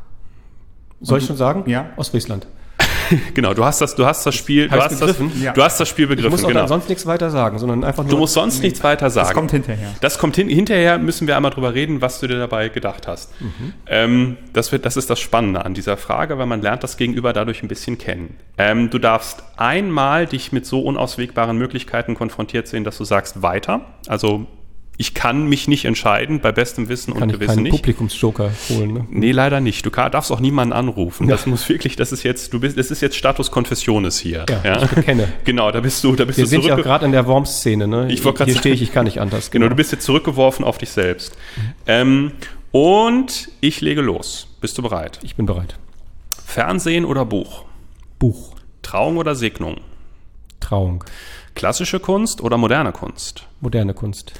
Soll ich schon sagen? Ja. Ostfriesland. Genau, du hast das, du hast das Spiel, du Hab hast ich's das, begriffen? Ja. du hast das Spiel Ich begriffen, muss auch genau. dann sonst nichts weiter sagen, sondern einfach nur... Du musst sonst nichts weiter sagen. Das kommt hinterher. Das kommt hin, hinterher müssen wir einmal drüber reden, was du dir dabei gedacht hast. Mhm. Ähm, das, wird, das ist das Spannende an dieser Frage, weil man lernt das Gegenüber dadurch ein bisschen kennen. Ähm, du darfst einmal dich mit so unauswegbaren Möglichkeiten konfrontiert sehen, dass du sagst weiter. Also ich kann mich nicht entscheiden, bei bestem Wissen kann und ich Gewissen keinen nicht. Publikumsjoker holen, ne? Nee, leider nicht. Du kann, darfst auch niemanden anrufen. Ja. Das muss wirklich, das ist jetzt, du bist, das ist jetzt Status Confessiones hier. Ja, ich bekenne. Genau, da bist du, da bist Wir du sind ja auch zurück. gerade in der Worms-Szene, ne? Ich wollte grad Hier sagen- stehe ich, ich kann nicht anders. Genau, du bist jetzt zurückgeworfen auf dich selbst. Ähm, und ich lege los. Bist du bereit? Ich bin bereit. Fernsehen oder Buch? Buch. Trauung oder Segnung? Trauung. Klassische Kunst oder moderne Kunst? Moderne Kunst.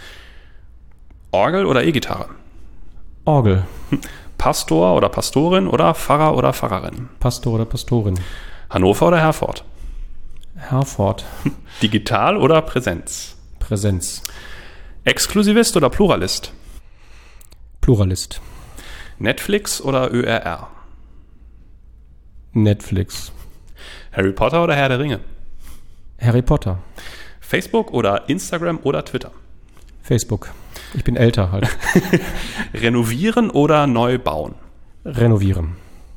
Orgel oder E-Gitarre? Orgel. Pastor oder Pastorin oder Pfarrer oder Pfarrerin? Pastor oder Pastorin. Hannover oder Herford? Herford. Digital oder Präsenz? Präsenz. Exklusivist oder Pluralist? Pluralist. Netflix oder Ö R R? Netflix. Harry Potter oder Herr der Ringe? Harry Potter. Facebook oder Instagram oder Twitter? Facebook. Ich bin älter halt. Renovieren oder neu bauen? Renovieren.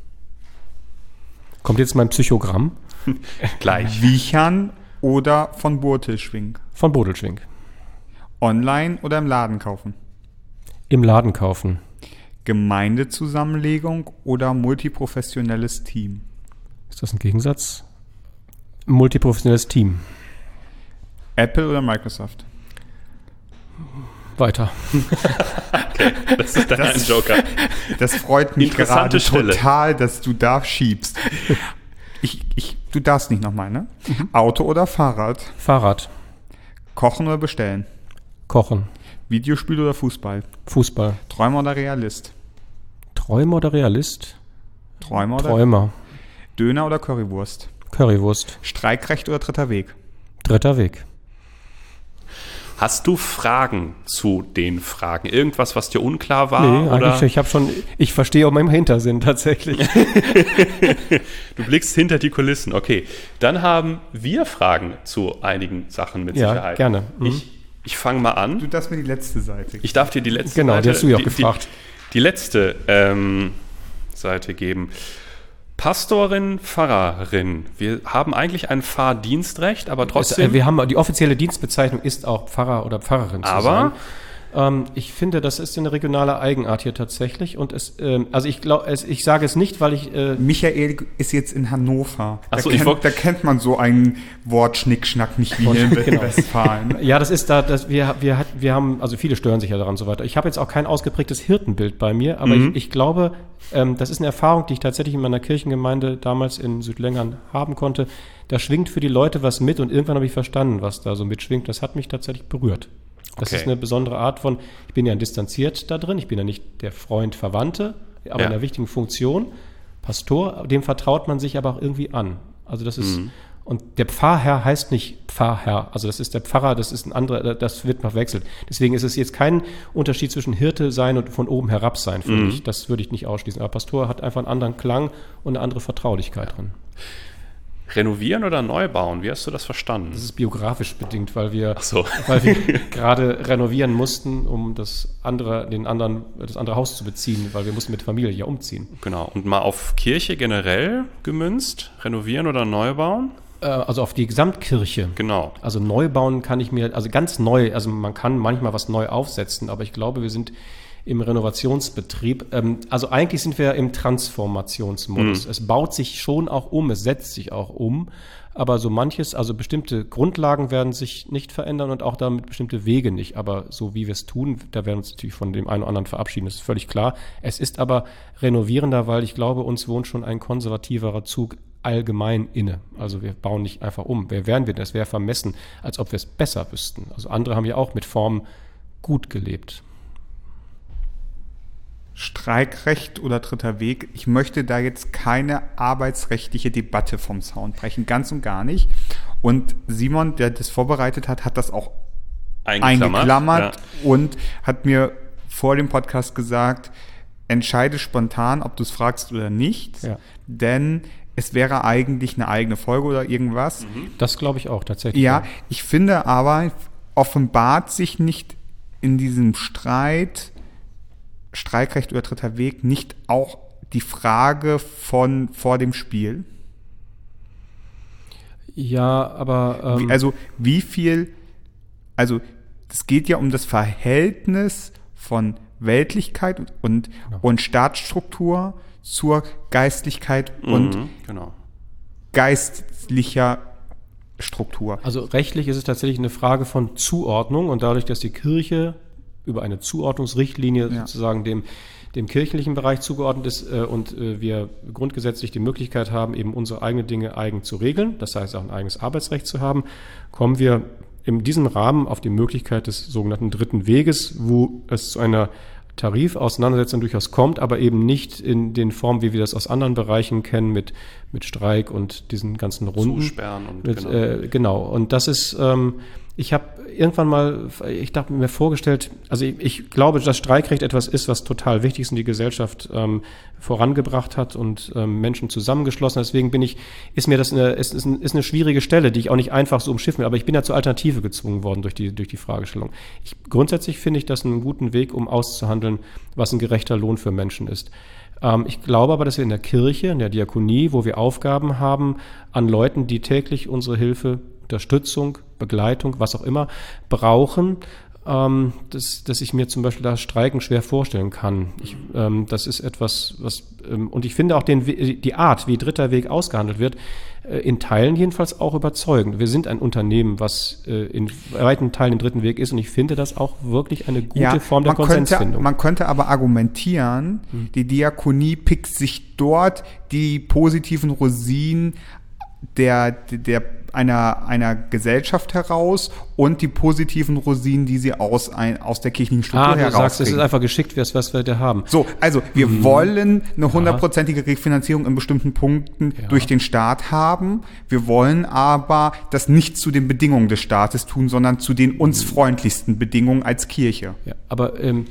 Kommt jetzt mein Psychogramm? Gleich. Wiechern oder von Burtelschwing? Von Bodelschwing. Online oder im Laden kaufen? Im Laden kaufen. Gemeindezusammenlegung oder multiprofessionelles Team? Ist das ein Gegensatz? Multiprofessionelles Team. Apple oder Microsoft? Weiter. Okay, das ist dann ein Joker. Das freut mich Interessante gerade Stelle. total, dass du da schiebst. Ich, ich, du darfst nicht nochmal, ne? Auto oder Fahrrad? Fahrrad. Kochen oder bestellen? Kochen. Videospiel oder Fußball? Fußball. Träumer oder Realist? Träumer oder Realist? Träumer oder Träumer. Döner oder Currywurst? Currywurst. Streikrecht oder dritter Weg? Dritter Weg. Hast du Fragen zu den Fragen? Irgendwas, was dir unklar war? Nee, oder? eigentlich, ich habe schon, ich verstehe auch meinen Hintersinn tatsächlich. Du blickst hinter die Kulissen. Okay, dann haben wir Fragen zu einigen Sachen mit Ja, Sicherheit. gerne. Mhm. Ich, ich fange mal an. Du darfst mir die letzte Seite. Ich darf dir die letzte Genau, Seite, die hast du ja auch die, gefragt. Die, die letzte ähm, Seite geben. Pastorin, Pfarrerin. Wir haben eigentlich ein Pfarrdienstrecht, aber trotzdem. Es, äh, wir haben, die offizielle Dienstbezeichnung ist auch Pfarrer oder Pfarrerin zu Aber? sein. Ähm, ich finde, das ist eine regionale Eigenart hier tatsächlich. Und es, ähm, also ich glaube, ich sage es nicht, weil ich. Äh, Michael ist jetzt in Hannover. Da, Ach so, ich kennt, wollt- da kennt man so ein Wort Schnickschnack nicht wie hier in Genau. Westfalen. Ja, das ist da, dass wir, wir, hat, wir haben, also viele stören sich ja daran und so weiter. Ich habe jetzt auch kein ausgeprägtes Hirtenbild bei mir, aber Mhm. ich, ich glaube, ähm, das ist eine Erfahrung, die ich tatsächlich in meiner Kirchengemeinde damals in Südlängern haben konnte. Da schwingt für die Leute was mit und irgendwann habe ich verstanden, was da so mitschwingt. Das hat mich tatsächlich berührt. Das Okay. ist eine besondere Art von, ich bin ja distanziert da drin, ich bin ja nicht der Freund, Verwandte, aber Ja. in einer wichtigen Funktion. Pastor, dem vertraut man sich aber auch irgendwie an. Also das ist, Mhm. und der Pfarrherr heißt nicht Pfarrherr, also das ist der Pfarrer, das ist ein anderer, das wird verwechselt. Deswegen ist es jetzt kein Unterschied zwischen Hirte sein und von oben herab sein für Mhm. mich. Das würde ich nicht ausschließen. Aber Pastor hat einfach einen anderen Klang und eine andere Vertraulichkeit drin. Renovieren oder neu bauen? Wie hast du das verstanden? Das ist biografisch bedingt, weil wir, Ach so. weil wir gerade renovieren mussten, um das andere, den anderen, das andere Haus zu beziehen, weil wir mussten mit Familie ja umziehen. Genau. Und mal auf Kirche generell gemünzt? Renovieren oder neu bauen? Äh, also auf die Gesamtkirche. Genau. Also neu bauen kann ich mir, also ganz neu, also man kann manchmal was neu aufsetzen, aber ich glaube, wir sind im Renovationsbetrieb. Ähm, also eigentlich sind wir im Transformationsmodus. Mhm. Es baut sich schon auch um, es setzt sich auch um, aber so manches, also bestimmte Grundlagen werden sich nicht verändern und auch damit bestimmte Wege nicht. Aber so wie wir es tun, da werden wir uns natürlich von dem einen oder anderen verabschieden, das ist völlig klar. Es ist aber renovierender, weil ich glaube, uns wohnt schon ein konservativerer Zug allgemein inne. Also wir bauen nicht einfach um. Wer wären wir denn? Das wäre vermessen, als ob wir es besser wüssten. Also andere haben ja auch mit Formen gut gelebt. Streikrecht oder dritter Weg. Ich möchte da jetzt keine arbeitsrechtliche Debatte vom Zaun brechen, ganz und gar nicht. Und Simon, der das vorbereitet hat, hat das auch Eingeklammert. eingeklammert Ja. und hat mir vor dem Podcast gesagt, entscheide spontan, ob du es fragst oder nicht, Ja. denn es wäre eigentlich eine eigene Folge oder irgendwas. Das glaube ich auch tatsächlich. Ja, ich finde aber, offenbart sich nicht in diesem Streit, Streikrecht oder dritter Weg, nicht auch die Frage von vor dem Spiel? Ja, aber ähm, Wie- Also wie viel, also es geht ja um das Verhältnis von Weltlichkeit und, und, und Staatsstruktur zur Geistlichkeit und Mhm, genau. geistlicher Struktur. also rechtlich ist es tatsächlich eine Frage von Zuordnung und dadurch, dass die Kirche über eine Zuordnungsrichtlinie Ja. sozusagen dem, dem kirchlichen Bereich zugeordnet ist äh, und äh, wir grundgesetzlich die Möglichkeit haben, eben unsere eigenen Dinge eigen zu regeln, das heißt auch ein eigenes Arbeitsrecht zu haben, kommen wir in diesem Rahmen auf die Möglichkeit des sogenannten dritten Weges, wo es zu einer Tarifauseinandersetzung durchaus kommt, aber eben nicht in den Formen, wie wir das aus anderen Bereichen kennen, mit, mit Streik und diesen ganzen Runden. Zusperren und Mit, genau. äh, genau. Und das ist, ähm, Ich habe irgendwann mal, ich dachte mir vorgestellt, also ich, ich glaube, dass Streikrecht etwas ist, was total wichtig ist und die Gesellschaft ähm, vorangebracht hat und ähm, Menschen zusammengeschlossen. Deswegen bin ich, ist mir das eine, ist, ist, ist eine schwierige Stelle, die ich auch nicht einfach so umschiffen will. Aber ich bin ja zur Alternative gezwungen worden durch die, durch die Fragestellung. Ich, grundsätzlich finde ich das einen guten Weg, um auszuhandeln, was ein gerechter Lohn für Menschen ist. Ähm, ich glaube aber, dass wir in der Kirche, in der Diakonie, wo wir Aufgaben haben an Leuten, die täglich unsere Hilfe, Unterstützung, Begleitung, was auch immer, brauchen, ähm, dass, dass ich mir zum Beispiel das Streiken schwer vorstellen kann. Ich, ähm, das ist etwas, was, ähm, und ich finde auch den, die Art, wie dritter Weg ausgehandelt wird, äh, in Teilen jedenfalls auch überzeugend. Wir sind ein Unternehmen, was äh, in weiten Teilen den dritten Weg ist, und ich finde das auch wirklich eine gute ja, Form der man Konsensfindung. Könnte, man könnte aber argumentieren, hm. die Diakonie pickt sich dort die positiven Rosinen der, der einer, einer Gesellschaft heraus und die positiven Rosinen, die sie aus, ein, aus der kirchlichen Struktur ah, du herauskriegen. sagst, es ist einfach geschickt, was wir da haben. So, also wir mhm. wollen eine hundertprozentige Refinanzierung in bestimmten Punkten ja. durch den Staat haben. Wir wollen aber das nicht zu den Bedingungen des Staates tun, sondern zu den uns freundlichsten Bedingungen als Kirche. Ja, aber ähm,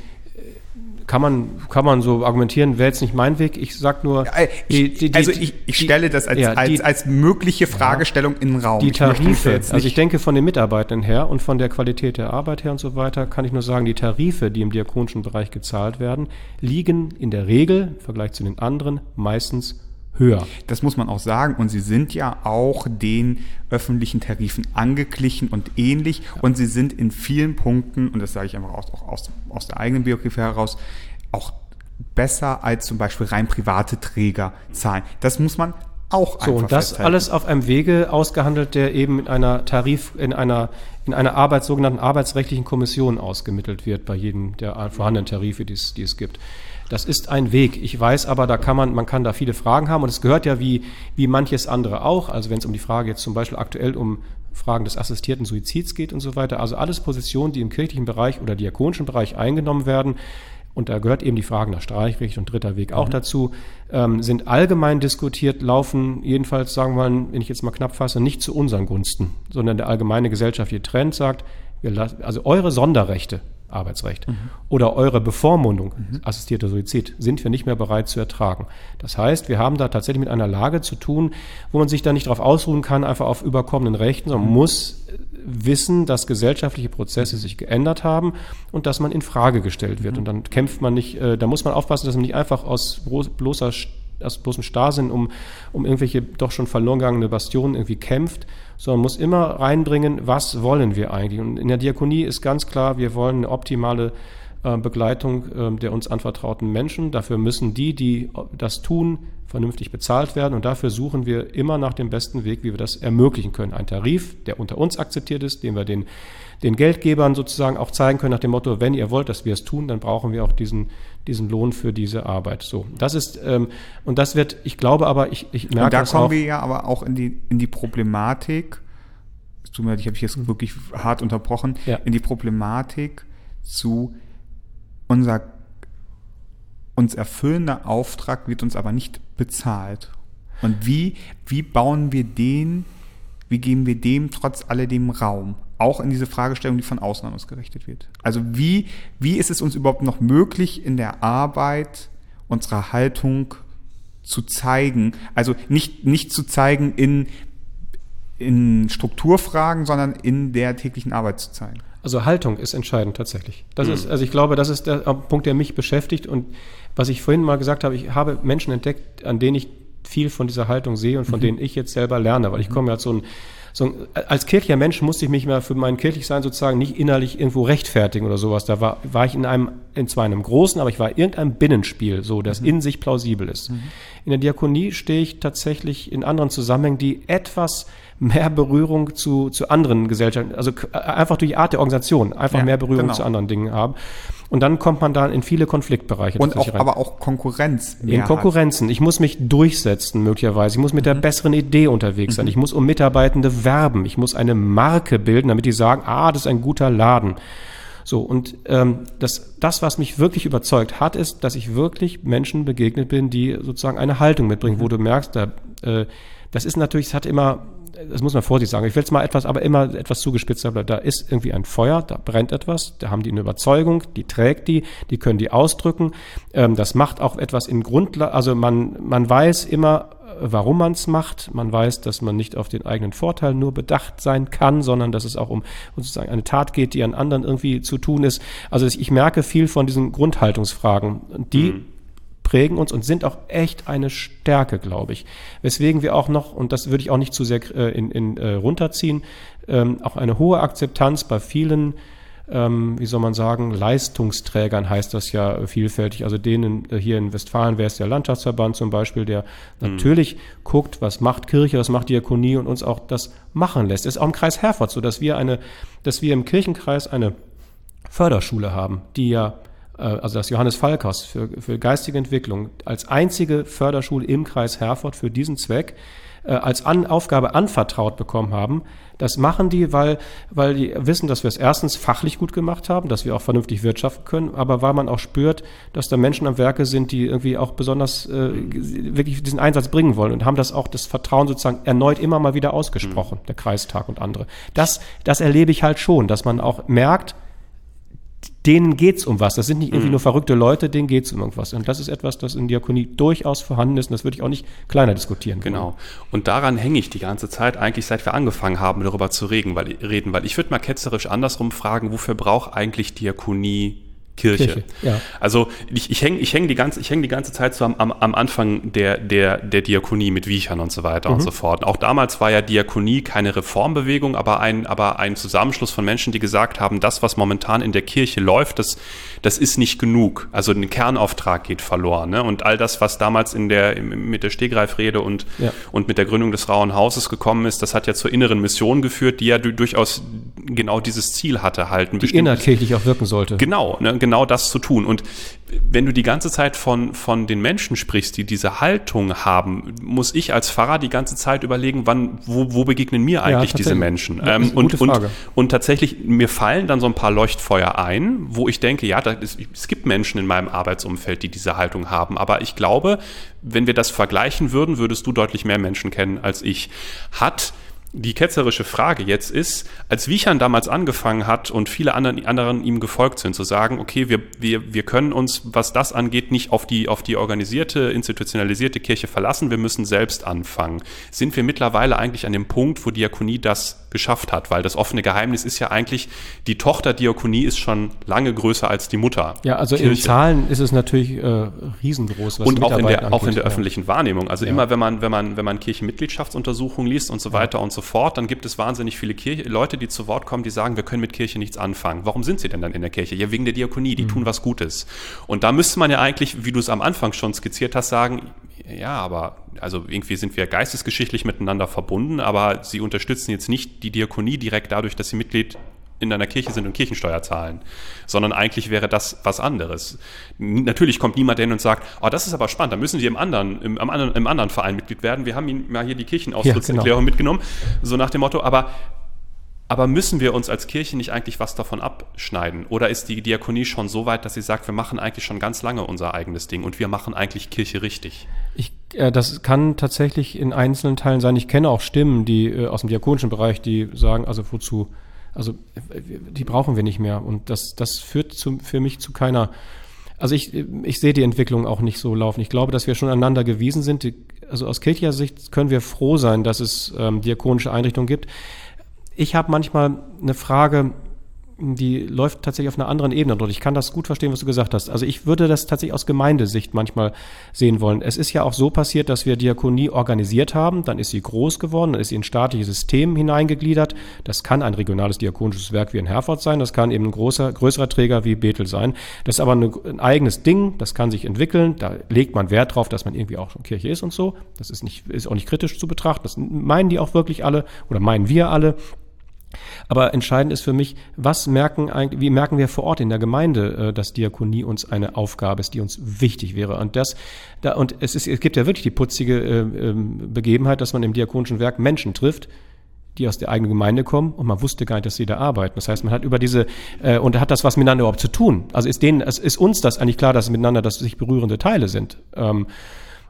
Kann man, kann man so argumentieren, wäre jetzt nicht mein Weg. Ich sag nur, ich, die, die, also ich, ich stelle das als, ja, die, als, als mögliche Fragestellung ja, in den Raum. Die Tarife, ich also ich denke von den Mitarbeitern her und von der Qualität der Arbeit her und so weiter, kann ich nur sagen, die Tarife, die im diakonischen Bereich gezahlt werden, liegen in der Regel im Vergleich zu den anderen meistens höher. Das muss man auch sagen, und sie sind ja auch den öffentlichen Tarifen angeglichen und ähnlich, ja. und sie sind in vielen Punkten, und das sage ich einfach auch aus, aus der eigenen Biografie heraus, auch besser als zum Beispiel rein private Träger zahlen. Das muss man auch einfach so, und das festhalten. Alles auf einem Wege ausgehandelt, der eben in einer Tarif, in einer, in einer Arbeits, sogenannten arbeitsrechtlichen Kommission ausgemittelt wird bei jedem der vorhandenen Tarife, die es, die es gibt. Das ist ein Weg. Ich weiß aber, da kann man, man kann da viele Fragen haben, und es gehört ja wie, wie manches andere auch, also wenn es um die Frage jetzt zum Beispiel aktuell um Fragen des assistierten Suizids geht und so weiter, also alles Positionen, die im kirchlichen Bereich oder diakonischen Bereich eingenommen werden, und da gehört eben die Frage nach Streikrecht und dritter Weg auch mhm. dazu, ähm, sind allgemein diskutiert, laufen jedenfalls, sagen wir mal, wenn ich jetzt mal knapp fasse, nicht zu unseren Gunsten, sondern der allgemeine gesellschaftliche Trend sagt, wir lassen, also eure Sonderrechte, Arbeitsrecht, mhm. oder eure Bevormundung, mhm. assistierter Suizid, sind wir nicht mehr bereit zu ertragen. Das heißt, wir haben da tatsächlich mit einer Lage zu tun, wo man sich da nicht darauf ausruhen kann, einfach auf überkommenen Rechten, sondern man muss wissen, dass gesellschaftliche Prozesse sich geändert haben und dass man in Frage gestellt wird. Mhm. Und dann kämpft man nicht, äh, da muss man aufpassen, dass man nicht einfach aus bloßer, aus bloßem Starrsinn um, um irgendwelche doch schon verloren gegangene Bastionen irgendwie kämpft, sondern muss immer reinbringen, was wollen wir eigentlich. Und in der Diakonie ist ganz klar, wir wollen eine optimale äh, Begleitung äh, der uns anvertrauten Menschen. Dafür müssen die, die das tun, vernünftig bezahlt werden, und dafür suchen wir immer nach dem besten Weg, wie wir das ermöglichen können. Ein Tarif, der unter uns akzeptiert ist, den wir den, den Geldgebern sozusagen auch zeigen können nach dem Motto, wenn ihr wollt, dass wir es tun, dann brauchen wir auch diesen, diesen Lohn für diese Arbeit. So, das ist, ähm, und das wird, ich glaube aber, ich, ich merke und da das kommen auch, wir ja aber auch in die, in die Problematik, es tut mir leid, ich habe dich jetzt wirklich hart unterbrochen, ja. in die Problematik zu unser uns erfüllender Auftrag wird uns aber nicht bezahlt. Und wie, wie bauen wir den, wie geben wir dem trotz alledem Raum? Auch in diese Fragestellung, die von außen an uns gerichtet wird. Also wie, wie ist es uns überhaupt noch möglich, in der Arbeit unsere Haltung zu zeigen? Also nicht, nicht zu zeigen in, in Strukturfragen, sondern in der täglichen Arbeit zu zeigen. Also Haltung ist entscheidend tatsächlich. Das mhm. ist, also ich glaube, das ist der Punkt, der mich beschäftigt, und was ich vorhin mal gesagt habe, ich habe Menschen entdeckt, an denen ich viel von dieser Haltung sehe und von mhm. denen ich jetzt selber lerne, weil ich komme ja so ein, so ein, als kirchlicher Mensch musste ich mich mal für mein Kirchlichsein sozusagen nicht innerlich irgendwo rechtfertigen oder sowas. Da war, war ich in einem, in zwar in einem großen, aber ich war in irgendeinem Binnenspiel, so, das mhm. in sich plausibel ist. Mhm. In der Diakonie stehe ich tatsächlich in anderen Zusammenhängen, die etwas mehr Berührung zu, zu anderen Gesellschaften, also einfach durch die Art der Organisation, einfach ja, mehr Berührung genau. zu anderen Dingen haben. Und dann kommt man dann in viele Konfliktbereiche. Und auch, aber auch Konkurrenz. In Konkurrenzen. Ich muss mich durchsetzen möglicherweise. Ich muss mit mhm. der besseren Idee unterwegs sein. Mhm. Ich muss um Mitarbeitende werben. Ich muss eine Marke bilden, damit die sagen, ah, das ist ein guter Laden. So, und ähm, das, das, was mich wirklich überzeugt hat, ist, dass ich wirklich Menschen begegnet bin, die sozusagen eine Haltung mitbringen, mhm. wo du merkst, da, äh, das ist natürlich, es hat immer das muss man vorsichtig sagen, ich will jetzt mal etwas, aber immer etwas zugespitzt, aber da ist irgendwie ein Feuer, da brennt etwas, da haben die eine Überzeugung, die trägt die, die können die ausdrücken, ähm, das macht auch etwas in Grundlage, also man, man weiß immer, warum man es macht, man weiß, dass man nicht auf den eigenen Vorteil nur bedacht sein kann, sondern dass es auch um sozusagen eine Tat geht, die an anderen irgendwie zu tun ist. Also ich merke viel von diesen Grundhaltungsfragen, die mhm. prägen uns und sind auch echt eine Stärke, glaube ich. Weswegen wir auch noch, und das würde ich auch nicht zu sehr äh, in, in, äh, runterziehen, ähm, auch eine hohe Akzeptanz bei vielen, ähm, wie soll man sagen, Leistungsträgern heißt das ja vielfältig. Also denen äh, hier in Westfalen wäre es der Landschaftsverband zum Beispiel, der mhm. natürlich guckt, was macht Kirche, was macht Diakonie und uns auch das machen lässt. Es ist auch im Kreis Herford so, dass wir eine, dass wir im Kirchenkreis eine Förderschule haben, die ja also das Johannes Falkhaus für, für geistige Entwicklung als einzige Förderschule im Kreis Herford für diesen Zweck äh, als An- Aufgabe anvertraut bekommen haben. Das machen die, weil, weil die wissen, dass wir es erstens fachlich gut gemacht haben, dass wir auch vernünftig wirtschaften können, aber weil man auch spürt, dass da Menschen am Werke sind, die irgendwie auch besonders äh, wirklich diesen Einsatz bringen wollen und haben das auch, das Vertrauen sozusagen erneut immer mal wieder ausgesprochen, mhm. der Kreistag und andere. Das, das erlebe ich halt schon, dass man auch merkt, denen geht's um was. Das sind nicht irgendwie mhm. nur verrückte Leute, denen geht's um irgendwas. Und das ist etwas, das in Diakonie durchaus vorhanden ist. Und das würde ich auch nicht kleiner diskutieren. Genau. Wollen. Und daran hänge ich die ganze Zeit, eigentlich seit wir angefangen haben, darüber zu reden. Weil, reden, weil ich würde mal ketzerisch andersrum fragen, wofür braucht eigentlich Diakonie Kirche? Kirche ja. Also ich, ich hänge ich häng die, ganze, ich häng die ganze Zeit so am, am, am Anfang der, der, der Diakonie mit Wiechern und so weiter mhm. und so fort. Auch damals war ja Diakonie keine Reformbewegung, aber ein, aber ein Zusammenschluss von Menschen, die gesagt haben, das, was momentan in der Kirche läuft, das, das ist nicht genug. Also ein Kernauftrag geht verloren. Ne? Und all das, was damals in der, mit der Stegreifrede und, ja. und mit der Gründung des Rauen Hauses gekommen ist, das hat ja zur inneren Mission geführt, die ja durchaus genau dieses Ziel hatte, halt. Die innerkirchlich auch wirken sollte. Genau, ne? genau das zu tun. Und wenn du die ganze Zeit von, von den Menschen sprichst, die diese Haltung haben, muss ich als Pfarrer die ganze Zeit überlegen, wann, wo, wo begegnen mir eigentlich ja, diese Menschen? Ja, ähm, und, und, und tatsächlich, mir fallen dann so ein paar Leuchtfeuer ein, wo ich denke, ja, da ist, es gibt Menschen in meinem Arbeitsumfeld, die diese Haltung haben. Aber ich glaube, wenn wir das vergleichen würden, würdest du deutlich mehr Menschen kennen als ich. Hat Die ketzerische Frage jetzt ist, als Wiechern damals angefangen hat und viele anderen, anderen ihm gefolgt sind, zu sagen, okay, wir, wir, wir können uns, was das angeht, nicht auf die, auf die organisierte, institutionalisierte Kirche verlassen, wir müssen selbst anfangen. Sind wir mittlerweile eigentlich an dem Punkt, wo Diakonie das geschafft hat? Weil das offene Geheimnis ist ja eigentlich, die Tochterdiakonie ist schon lange größer als die Mutter. Ja, also Kirche. In Zahlen ist es natürlich äh, riesengroß, was und auch in der, angeht, auch in der ja. öffentlichen Wahrnehmung. Also ja. immer, wenn man, wenn man, wenn man Kirchenmitgliedschaftsuntersuchungen liest und so weiter ja. und so fort, dann gibt es wahnsinnig viele Kirche, Leute, die zu Wort kommen, die sagen, wir können mit Kirche nichts anfangen. Warum sind sie denn dann in der Kirche? Ja, wegen der Diakonie, die mhm. tun was Gutes. Und da müsste man ja eigentlich, wie du es am Anfang schon skizziert hast, sagen, ja, aber also irgendwie sind wir geistesgeschichtlich miteinander verbunden, aber sie unterstützen jetzt nicht die Diakonie direkt dadurch, dass sie Mitglied in einer Kirche sind und Kirchensteuer zahlen, sondern eigentlich wäre das was anderes. Natürlich kommt niemand hin und sagt, oh, das ist aber spannend, da müssen Sie im anderen, im, im anderen, im anderen Verein Mitglied werden. Wir haben Ihnen mal hier die Kirchenaustrittserklärung ja, genau. mitgenommen, so nach dem Motto, aber Aber müssen wir uns als Kirche nicht eigentlich was davon abschneiden? Oder ist die Diakonie schon so weit, dass sie sagt, wir machen eigentlich schon ganz lange unser eigenes Ding und wir machen eigentlich Kirche richtig? Ich, äh, das kann tatsächlich in einzelnen Teilen sein. Ich kenne auch Stimmen, die äh, aus dem diakonischen Bereich, die sagen, also wozu? Also die brauchen wir nicht mehr. Und das, das führt zu, für mich zu keiner... Also ich, ich sehe die Entwicklung auch nicht so laufen. Ich glaube, dass wir schon aneinander gewiesen sind. Die, also aus kirchlicher Sicht können wir froh sein, dass es ähm, diakonische Einrichtungen gibt. Ich habe manchmal eine Frage, die läuft tatsächlich auf einer anderen Ebene durch. Ich kann das gut verstehen, was du gesagt hast. Also ich würde das tatsächlich aus Gemeindesicht manchmal sehen wollen. Es ist ja auch so passiert, dass wir Diakonie organisiert haben, dann ist sie groß geworden, dann ist sie in ein staatliches System hineingegliedert. Das kann ein regionales diakonisches Werk wie in Herford sein, das kann eben ein großer, größerer Träger wie Bethel sein. Das ist aber eine, ein eigenes Ding, das kann sich entwickeln, da legt man Wert drauf, dass man irgendwie auch schon Kirche ist und so. Das ist nicht, ist auch nicht kritisch zu betrachten, das meinen die auch wirklich alle oder meinen wir alle. Aber entscheidend ist für mich, was merken eigentlich, wie merken wir vor Ort in der Gemeinde, dass Diakonie uns eine Aufgabe ist, die uns wichtig wäre. Und das, da, und es ist, es gibt ja wirklich die putzige äh, Begebenheit, dass man im diakonischen Werk Menschen trifft, die aus der eigenen Gemeinde kommen und man wusste gar nicht, dass sie da arbeiten. Das heißt, man hat über diese, äh, und hat das was miteinander überhaupt zu tun. Also ist denen, es ist uns das eigentlich klar, dass miteinander das sich berührende Teile sind. Ähm,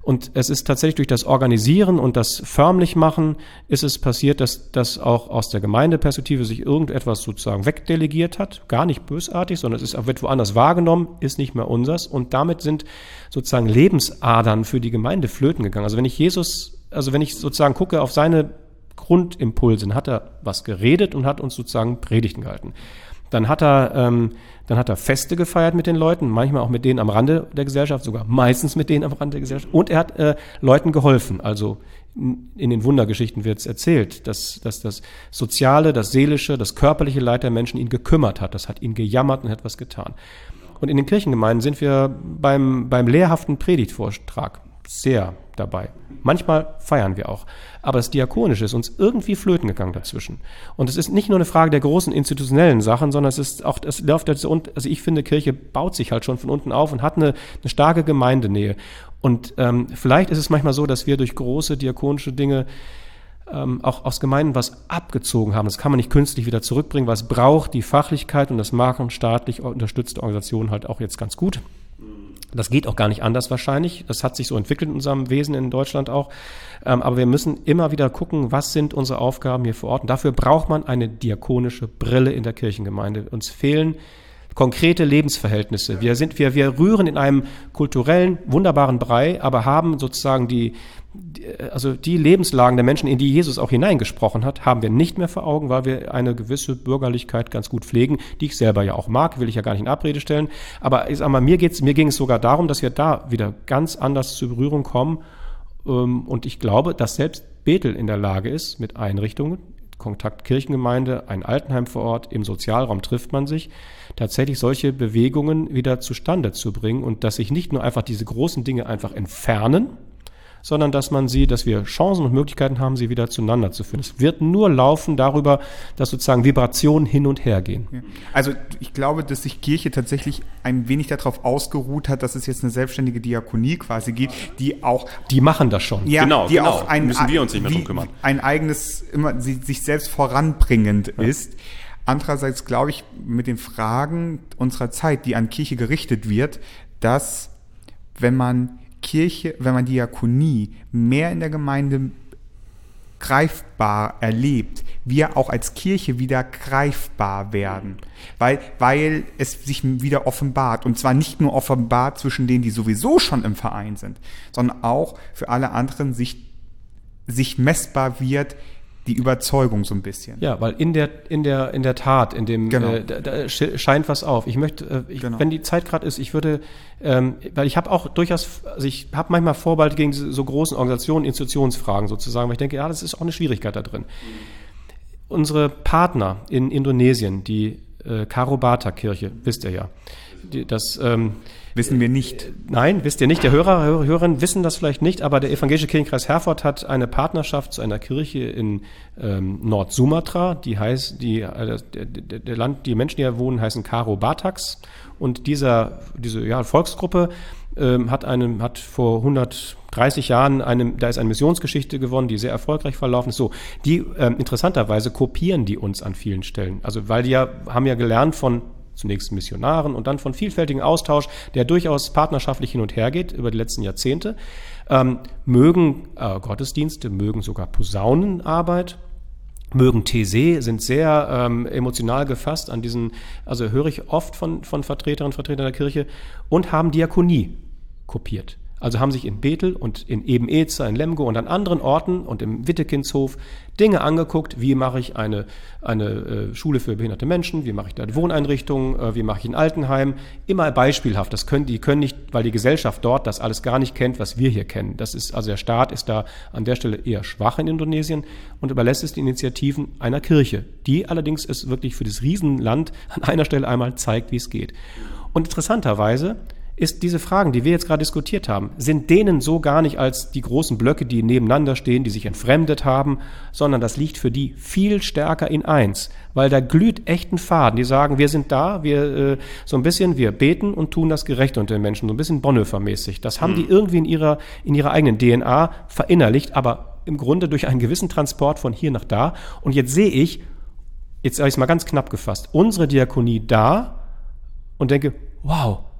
Und es ist tatsächlich durch das Organisieren und das Förmlichmachen ist es passiert, dass das auch aus der Gemeindeperspektive sich irgendetwas sozusagen wegdelegiert hat. Gar nicht bösartig, sondern es ist, wird woanders wahrgenommen, ist nicht mehr unsers. Und damit sind sozusagen Lebensadern für die Gemeinde flöten gegangen. Also wenn ich Jesus, also wenn ich sozusagen gucke auf seine Grundimpulse, dann hat er was geredet und hat uns sozusagen Predigten gehalten. Dann hat er, ähm, dann hat er Feste gefeiert mit den Leuten, manchmal auch mit denen am Rande der Gesellschaft, sogar meistens mit denen am Rande der Gesellschaft. Und er hat äh, Leuten geholfen. Also in den Wundergeschichten wird es erzählt, dass, dass das Soziale, das Seelische, das körperliche Leid der Menschen ihn gekümmert hat. Das hat ihn gejammert und hat was getan. Und in den Kirchengemeinden sind wir beim, beim lehrhaften Predigtvortrag sehr dabei. Manchmal feiern wir auch. Aber das Diakonische ist uns irgendwie flöten gegangen dazwischen. Und es ist nicht nur eine Frage der großen institutionellen Sachen, sondern es ist auch, es läuft jetzt, also ich finde, Kirche baut sich halt schon von unten auf und hat eine, eine starke Gemeindenähe. Und ähm, vielleicht ist es manchmal so, dass wir durch große diakonische Dinge ähm, auch aus Gemeinden was abgezogen haben. Das kann man nicht künstlich wieder zurückbringen, was braucht die Fachlichkeit, und das machen staatlich unterstützte Organisationen halt auch jetzt ganz gut. Das geht auch gar nicht anders wahrscheinlich. Das hat sich so entwickelt in unserem Wesen in Deutschland auch. Ähm, aber wir müssen immer wieder gucken, was sind unsere Aufgaben hier vor Ort. Und dafür braucht man eine diakonische Brille in der Kirchengemeinde. Uns fehlen konkrete Lebensverhältnisse. Wir sind, wir, wir rühren in einem kulturellen, wunderbaren Brei, aber haben sozusagen die, die, also die Lebenslagen der Menschen, in die Jesus auch hineingesprochen hat, haben wir nicht mehr vor Augen, weil wir eine gewisse Bürgerlichkeit ganz gut pflegen, die ich selber ja auch mag, will ich ja gar nicht in Abrede stellen. Aber ich sag mal, mir geht's, mir ging es sogar darum, dass wir da wieder ganz anders zur Berührung kommen. Und ich glaube, dass selbst Bethel in der Lage ist, mit Einrichtungen, Kontakt Kirchengemeinde, ein Altenheim vor Ort, im Sozialraum trifft man sich, tatsächlich solche Bewegungen wieder zustande zu bringen und dass sich nicht nur einfach diese großen Dinge einfach entfernen, sondern dass man sie, dass wir Chancen und Möglichkeiten haben, sie wieder zueinander zu führen. Es wird nur laufen darüber, dass sozusagen Vibrationen hin und her gehen. Ja. Also ich glaube, dass sich Kirche tatsächlich ein wenig darauf ausgeruht hat, dass es jetzt eine selbstständige Diakonie quasi gibt, die auch... Die machen das schon. Ja, genau, die genau. auch ein, Müssen wir uns nicht mehr wie, drum kümmern. Ein eigenes, immer sich selbst voranbringend ja. ist. Andererseits glaube ich, mit den Fragen unserer Zeit, die an Kirche gerichtet wird, dass wenn man Kirche, wenn man Diakonie mehr in der Gemeinde greifbar erlebt, wir auch als Kirche wieder greifbar werden, weil, weil es sich wieder offenbart, und zwar nicht nur offenbart zwischen denen, die sowieso schon im Verein sind, sondern auch für alle anderen sich, sich messbar wird, die Überzeugung so ein bisschen. Ja, weil in der in der in der Tat, in dem genau. äh, da, da scheint was auf. Ich möchte, äh, ich, genau. wenn die Zeit gerade ist, ich würde, ähm, weil ich habe auch durchaus, also ich habe manchmal Vorbehalte gegen diese, so großen Organisationen, Institutionsfragen sozusagen, weil ich denke, ja, das ist auch eine Schwierigkeit da drin. Unsere Partner in Indonesien, die äh, Karo-Bata-Kirche, wisst ihr ja, die, das ähm, wissen wir nicht. Nein, wisst ihr nicht. Der Hörer, Hörer, Hörerinnen wissen das vielleicht nicht, aber der Evangelische Kirchenkreis Herford hat eine Partnerschaft zu einer Kirche in ähm, Nord-Sumatra, die heißt, die, äh, der, der, der Land, die Menschen, die da wohnen, heißen Karo-Bataks. Und dieser, diese ja, Volksgruppe ähm, hat, eine, hat vor hundertdreißig Jahren, eine, da ist eine Missionsgeschichte gewonnen, die sehr erfolgreich verlaufen ist. So, die ähm, interessanterweise kopieren die uns an vielen Stellen. Also weil die ja, haben ja gelernt von zunächst Missionaren und dann von vielfältigen Austausch, der durchaus partnerschaftlich hin und her geht über die letzten Jahrzehnte, ähm, mögen äh, Gottesdienste, mögen sogar Posaunenarbeit, mögen These, sind sehr ähm, emotional gefasst an diesen, also höre ich oft von, von Vertreterinnen und Vertretern der Kirche, und haben Diakonie kopiert. Also haben sich in Bethel und in Eben-Ezer, in Lemgo und an anderen Orten und im Wittekindshof Dinge angeguckt, wie mache ich eine, eine äh, Schule für behinderte Menschen, wie mache ich da eine Wohneinrichtung, äh, wie mache ich ein Altenheim, immer beispielhaft. Das können die können nicht, weil die Gesellschaft dort das alles gar nicht kennt, was wir hier kennen. Das ist, also der Staat ist da an der Stelle eher schwach in Indonesien und überlässt es die Initiativen einer Kirche, die allerdings es wirklich für das Riesenland an einer Stelle einmal zeigt, wie es geht. Und interessanterweise ist diese Fragen, die wir jetzt gerade diskutiert haben, sind denen so gar nicht als die großen Blöcke, die nebeneinander stehen, die sich entfremdet haben, sondern das liegt für die viel stärker in eins, weil da glüht echt ein Faden. Die sagen, wir sind da, wir äh, so ein bisschen, wir beten und tun das Gerechte unter den Menschen, so ein bisschen Bonhoeffer-mäßig. Das haben mhm. die irgendwie in ihrer, in ihrer eigenen D N A verinnerlicht, aber im Grunde durch einen gewissen Transport von hier nach da. Und jetzt sehe ich, jetzt habe ich es mal ganz knapp gefasst, unsere Diakonie da und denke, wow,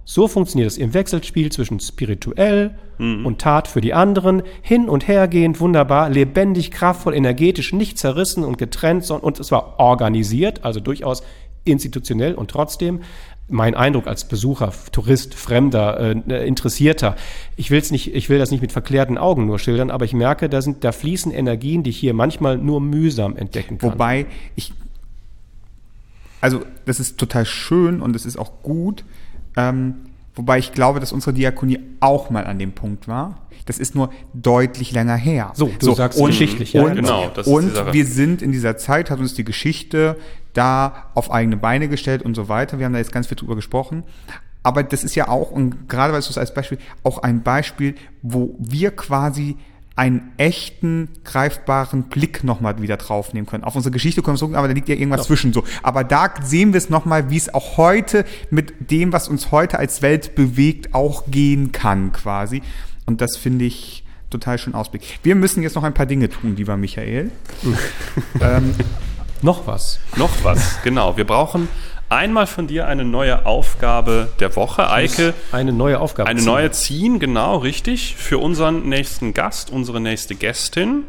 So funktioniert es im Wechselspiel zwischen spirituell Mhm. und Tat für die anderen, hin und hergehend, wunderbar, lebendig, kraftvoll, energetisch, nicht zerrissen und getrennt, sondern, und es war organisiert, also durchaus institutionell und trotzdem mein Eindruck als Besucher, Tourist, Fremder, äh, Interessierter, ich will's nicht, ich will das nicht mit verklärten Augen nur schildern, aber ich merke, da sind, da fließen Energien, die ich hier manchmal nur mühsam entdecken kann. Wobei ich, also das ist total schön und es ist auch gut, ähm, wobei ich glaube, dass unsere Diakonie auch mal an dem Punkt war. Das ist nur deutlich länger her. So, du sagst geschichtlich, ja, und, genau, das ist und die Sache. wir sind in dieser Zeit, hat uns die Geschichte da auf eigene Beine gestellt und so weiter. Wir haben da jetzt ganz viel drüber gesprochen. Aber das ist ja auch, und gerade weil du es als Beispiel, auch ein Beispiel, wo wir quasi einen echten, greifbaren Blick nochmal wieder draufnehmen können. Auf unsere Geschichte können wir zurück, aber da liegt ja irgendwas Ja. zwischen so. Aber da sehen wir es nochmal, wie es auch heute mit dem, was uns heute als Welt bewegt, auch gehen kann quasi. Und das finde ich total schön Ausblick. Wir müssen jetzt noch ein paar Dinge tun, lieber Michael. ähm, Noch was. Noch was, genau. Wir brauchen einmal von dir eine neue Aufgabe der Woche. Eike, Eine neue Aufgabe. eine ziehen. neue ziehen, genau, richtig, für unseren nächsten Gast, unsere nächste Gästin.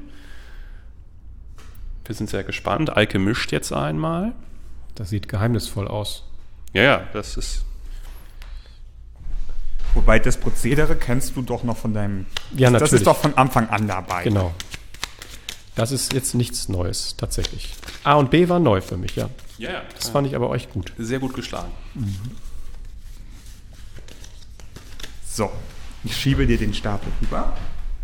Wir sind sehr gespannt. Eike mischt jetzt einmal. Das sieht geheimnisvoll aus. Ja, ja, das ist... wobei das Prozedere kennst du doch noch von deinem... Ja, das natürlich. ist doch von Anfang an dabei. Genau. Das ist jetzt nichts Neues, tatsächlich. A und B war neu für mich, ja. Ja, ja, Das fand ich aber euch gut. sehr gut geschlagen. So, ich schiebe dir den Stapel rüber.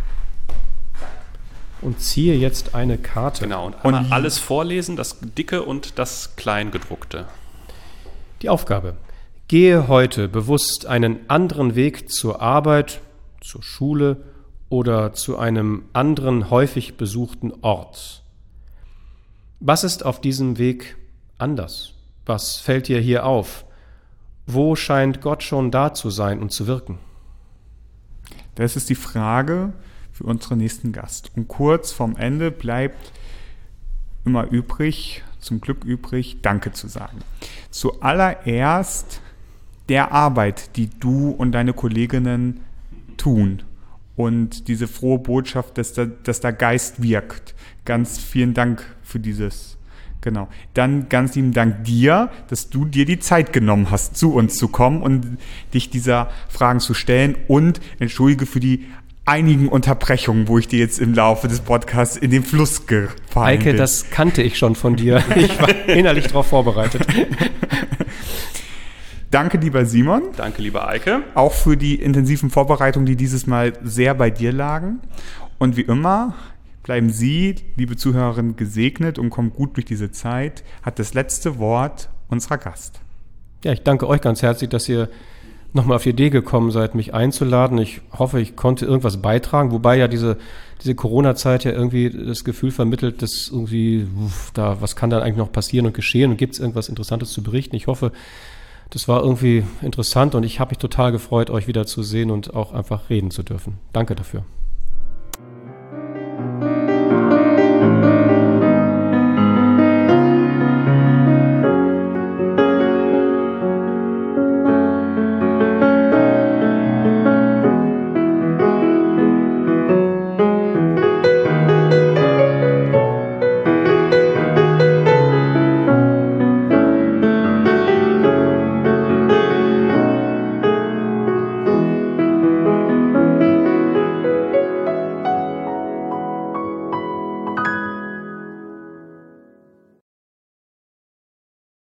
Und ziehe jetzt eine Karte. Genau, und einmal Und- alles vorlesen, das Dicke und das Kleingedruckte. Die Aufgabe. Gehe heute bewusst einen anderen Weg zur Arbeit, zur Schule oder zu einem anderen häufig besuchten Ort. Was ist auf diesem Weg anders? Was fällt dir hier auf? Wo scheint Gott schon da zu sein und zu wirken? Das ist die Frage für unseren nächsten Gast. Und kurz vorm Ende bleibt immer übrig, zum Glück übrig, Danke zu sagen. Zuallererst der Arbeit, die du und deine Kolleginnen tun. Und diese frohe Botschaft, dass da, dass da Geist wirkt. Ganz vielen Dank für dieses. Genau. Dann ganz lieben Dank dir, dass du dir die Zeit genommen hast, zu uns zu kommen und dich dieser Fragen zu stellen. Und entschuldige für die einigen Unterbrechungen, wo ich dir jetzt im Laufe des Podcasts in den Fluss gefallen Eike, bin. das kannte ich schon von dir. Ich war innerlich darauf vorbereitet. Danke, lieber Simon, Danke, liebe Eike. auch für die intensiven Vorbereitungen, die dieses Mal sehr bei dir lagen. Und wie immer bleiben Sie, liebe Zuhörerinnen, gesegnet und kommen gut durch diese Zeit. Hat das letzte Wort unserer Gast. Ja, ich danke euch ganz herzlich, dass ihr nochmal auf die Idee gekommen seid, mich einzuladen. Ich hoffe, ich konnte irgendwas beitragen, wobei ja diese, diese Corona-Zeit ja irgendwie das Gefühl vermittelt, dass irgendwie, uff, da, was kann dann eigentlich noch passieren und geschehen und gibt es irgendwas Interessantes zu berichten. Ich hoffe, das war irgendwie interessant und ich habe mich total gefreut, euch wieder zu sehen und auch einfach reden zu dürfen. Danke dafür.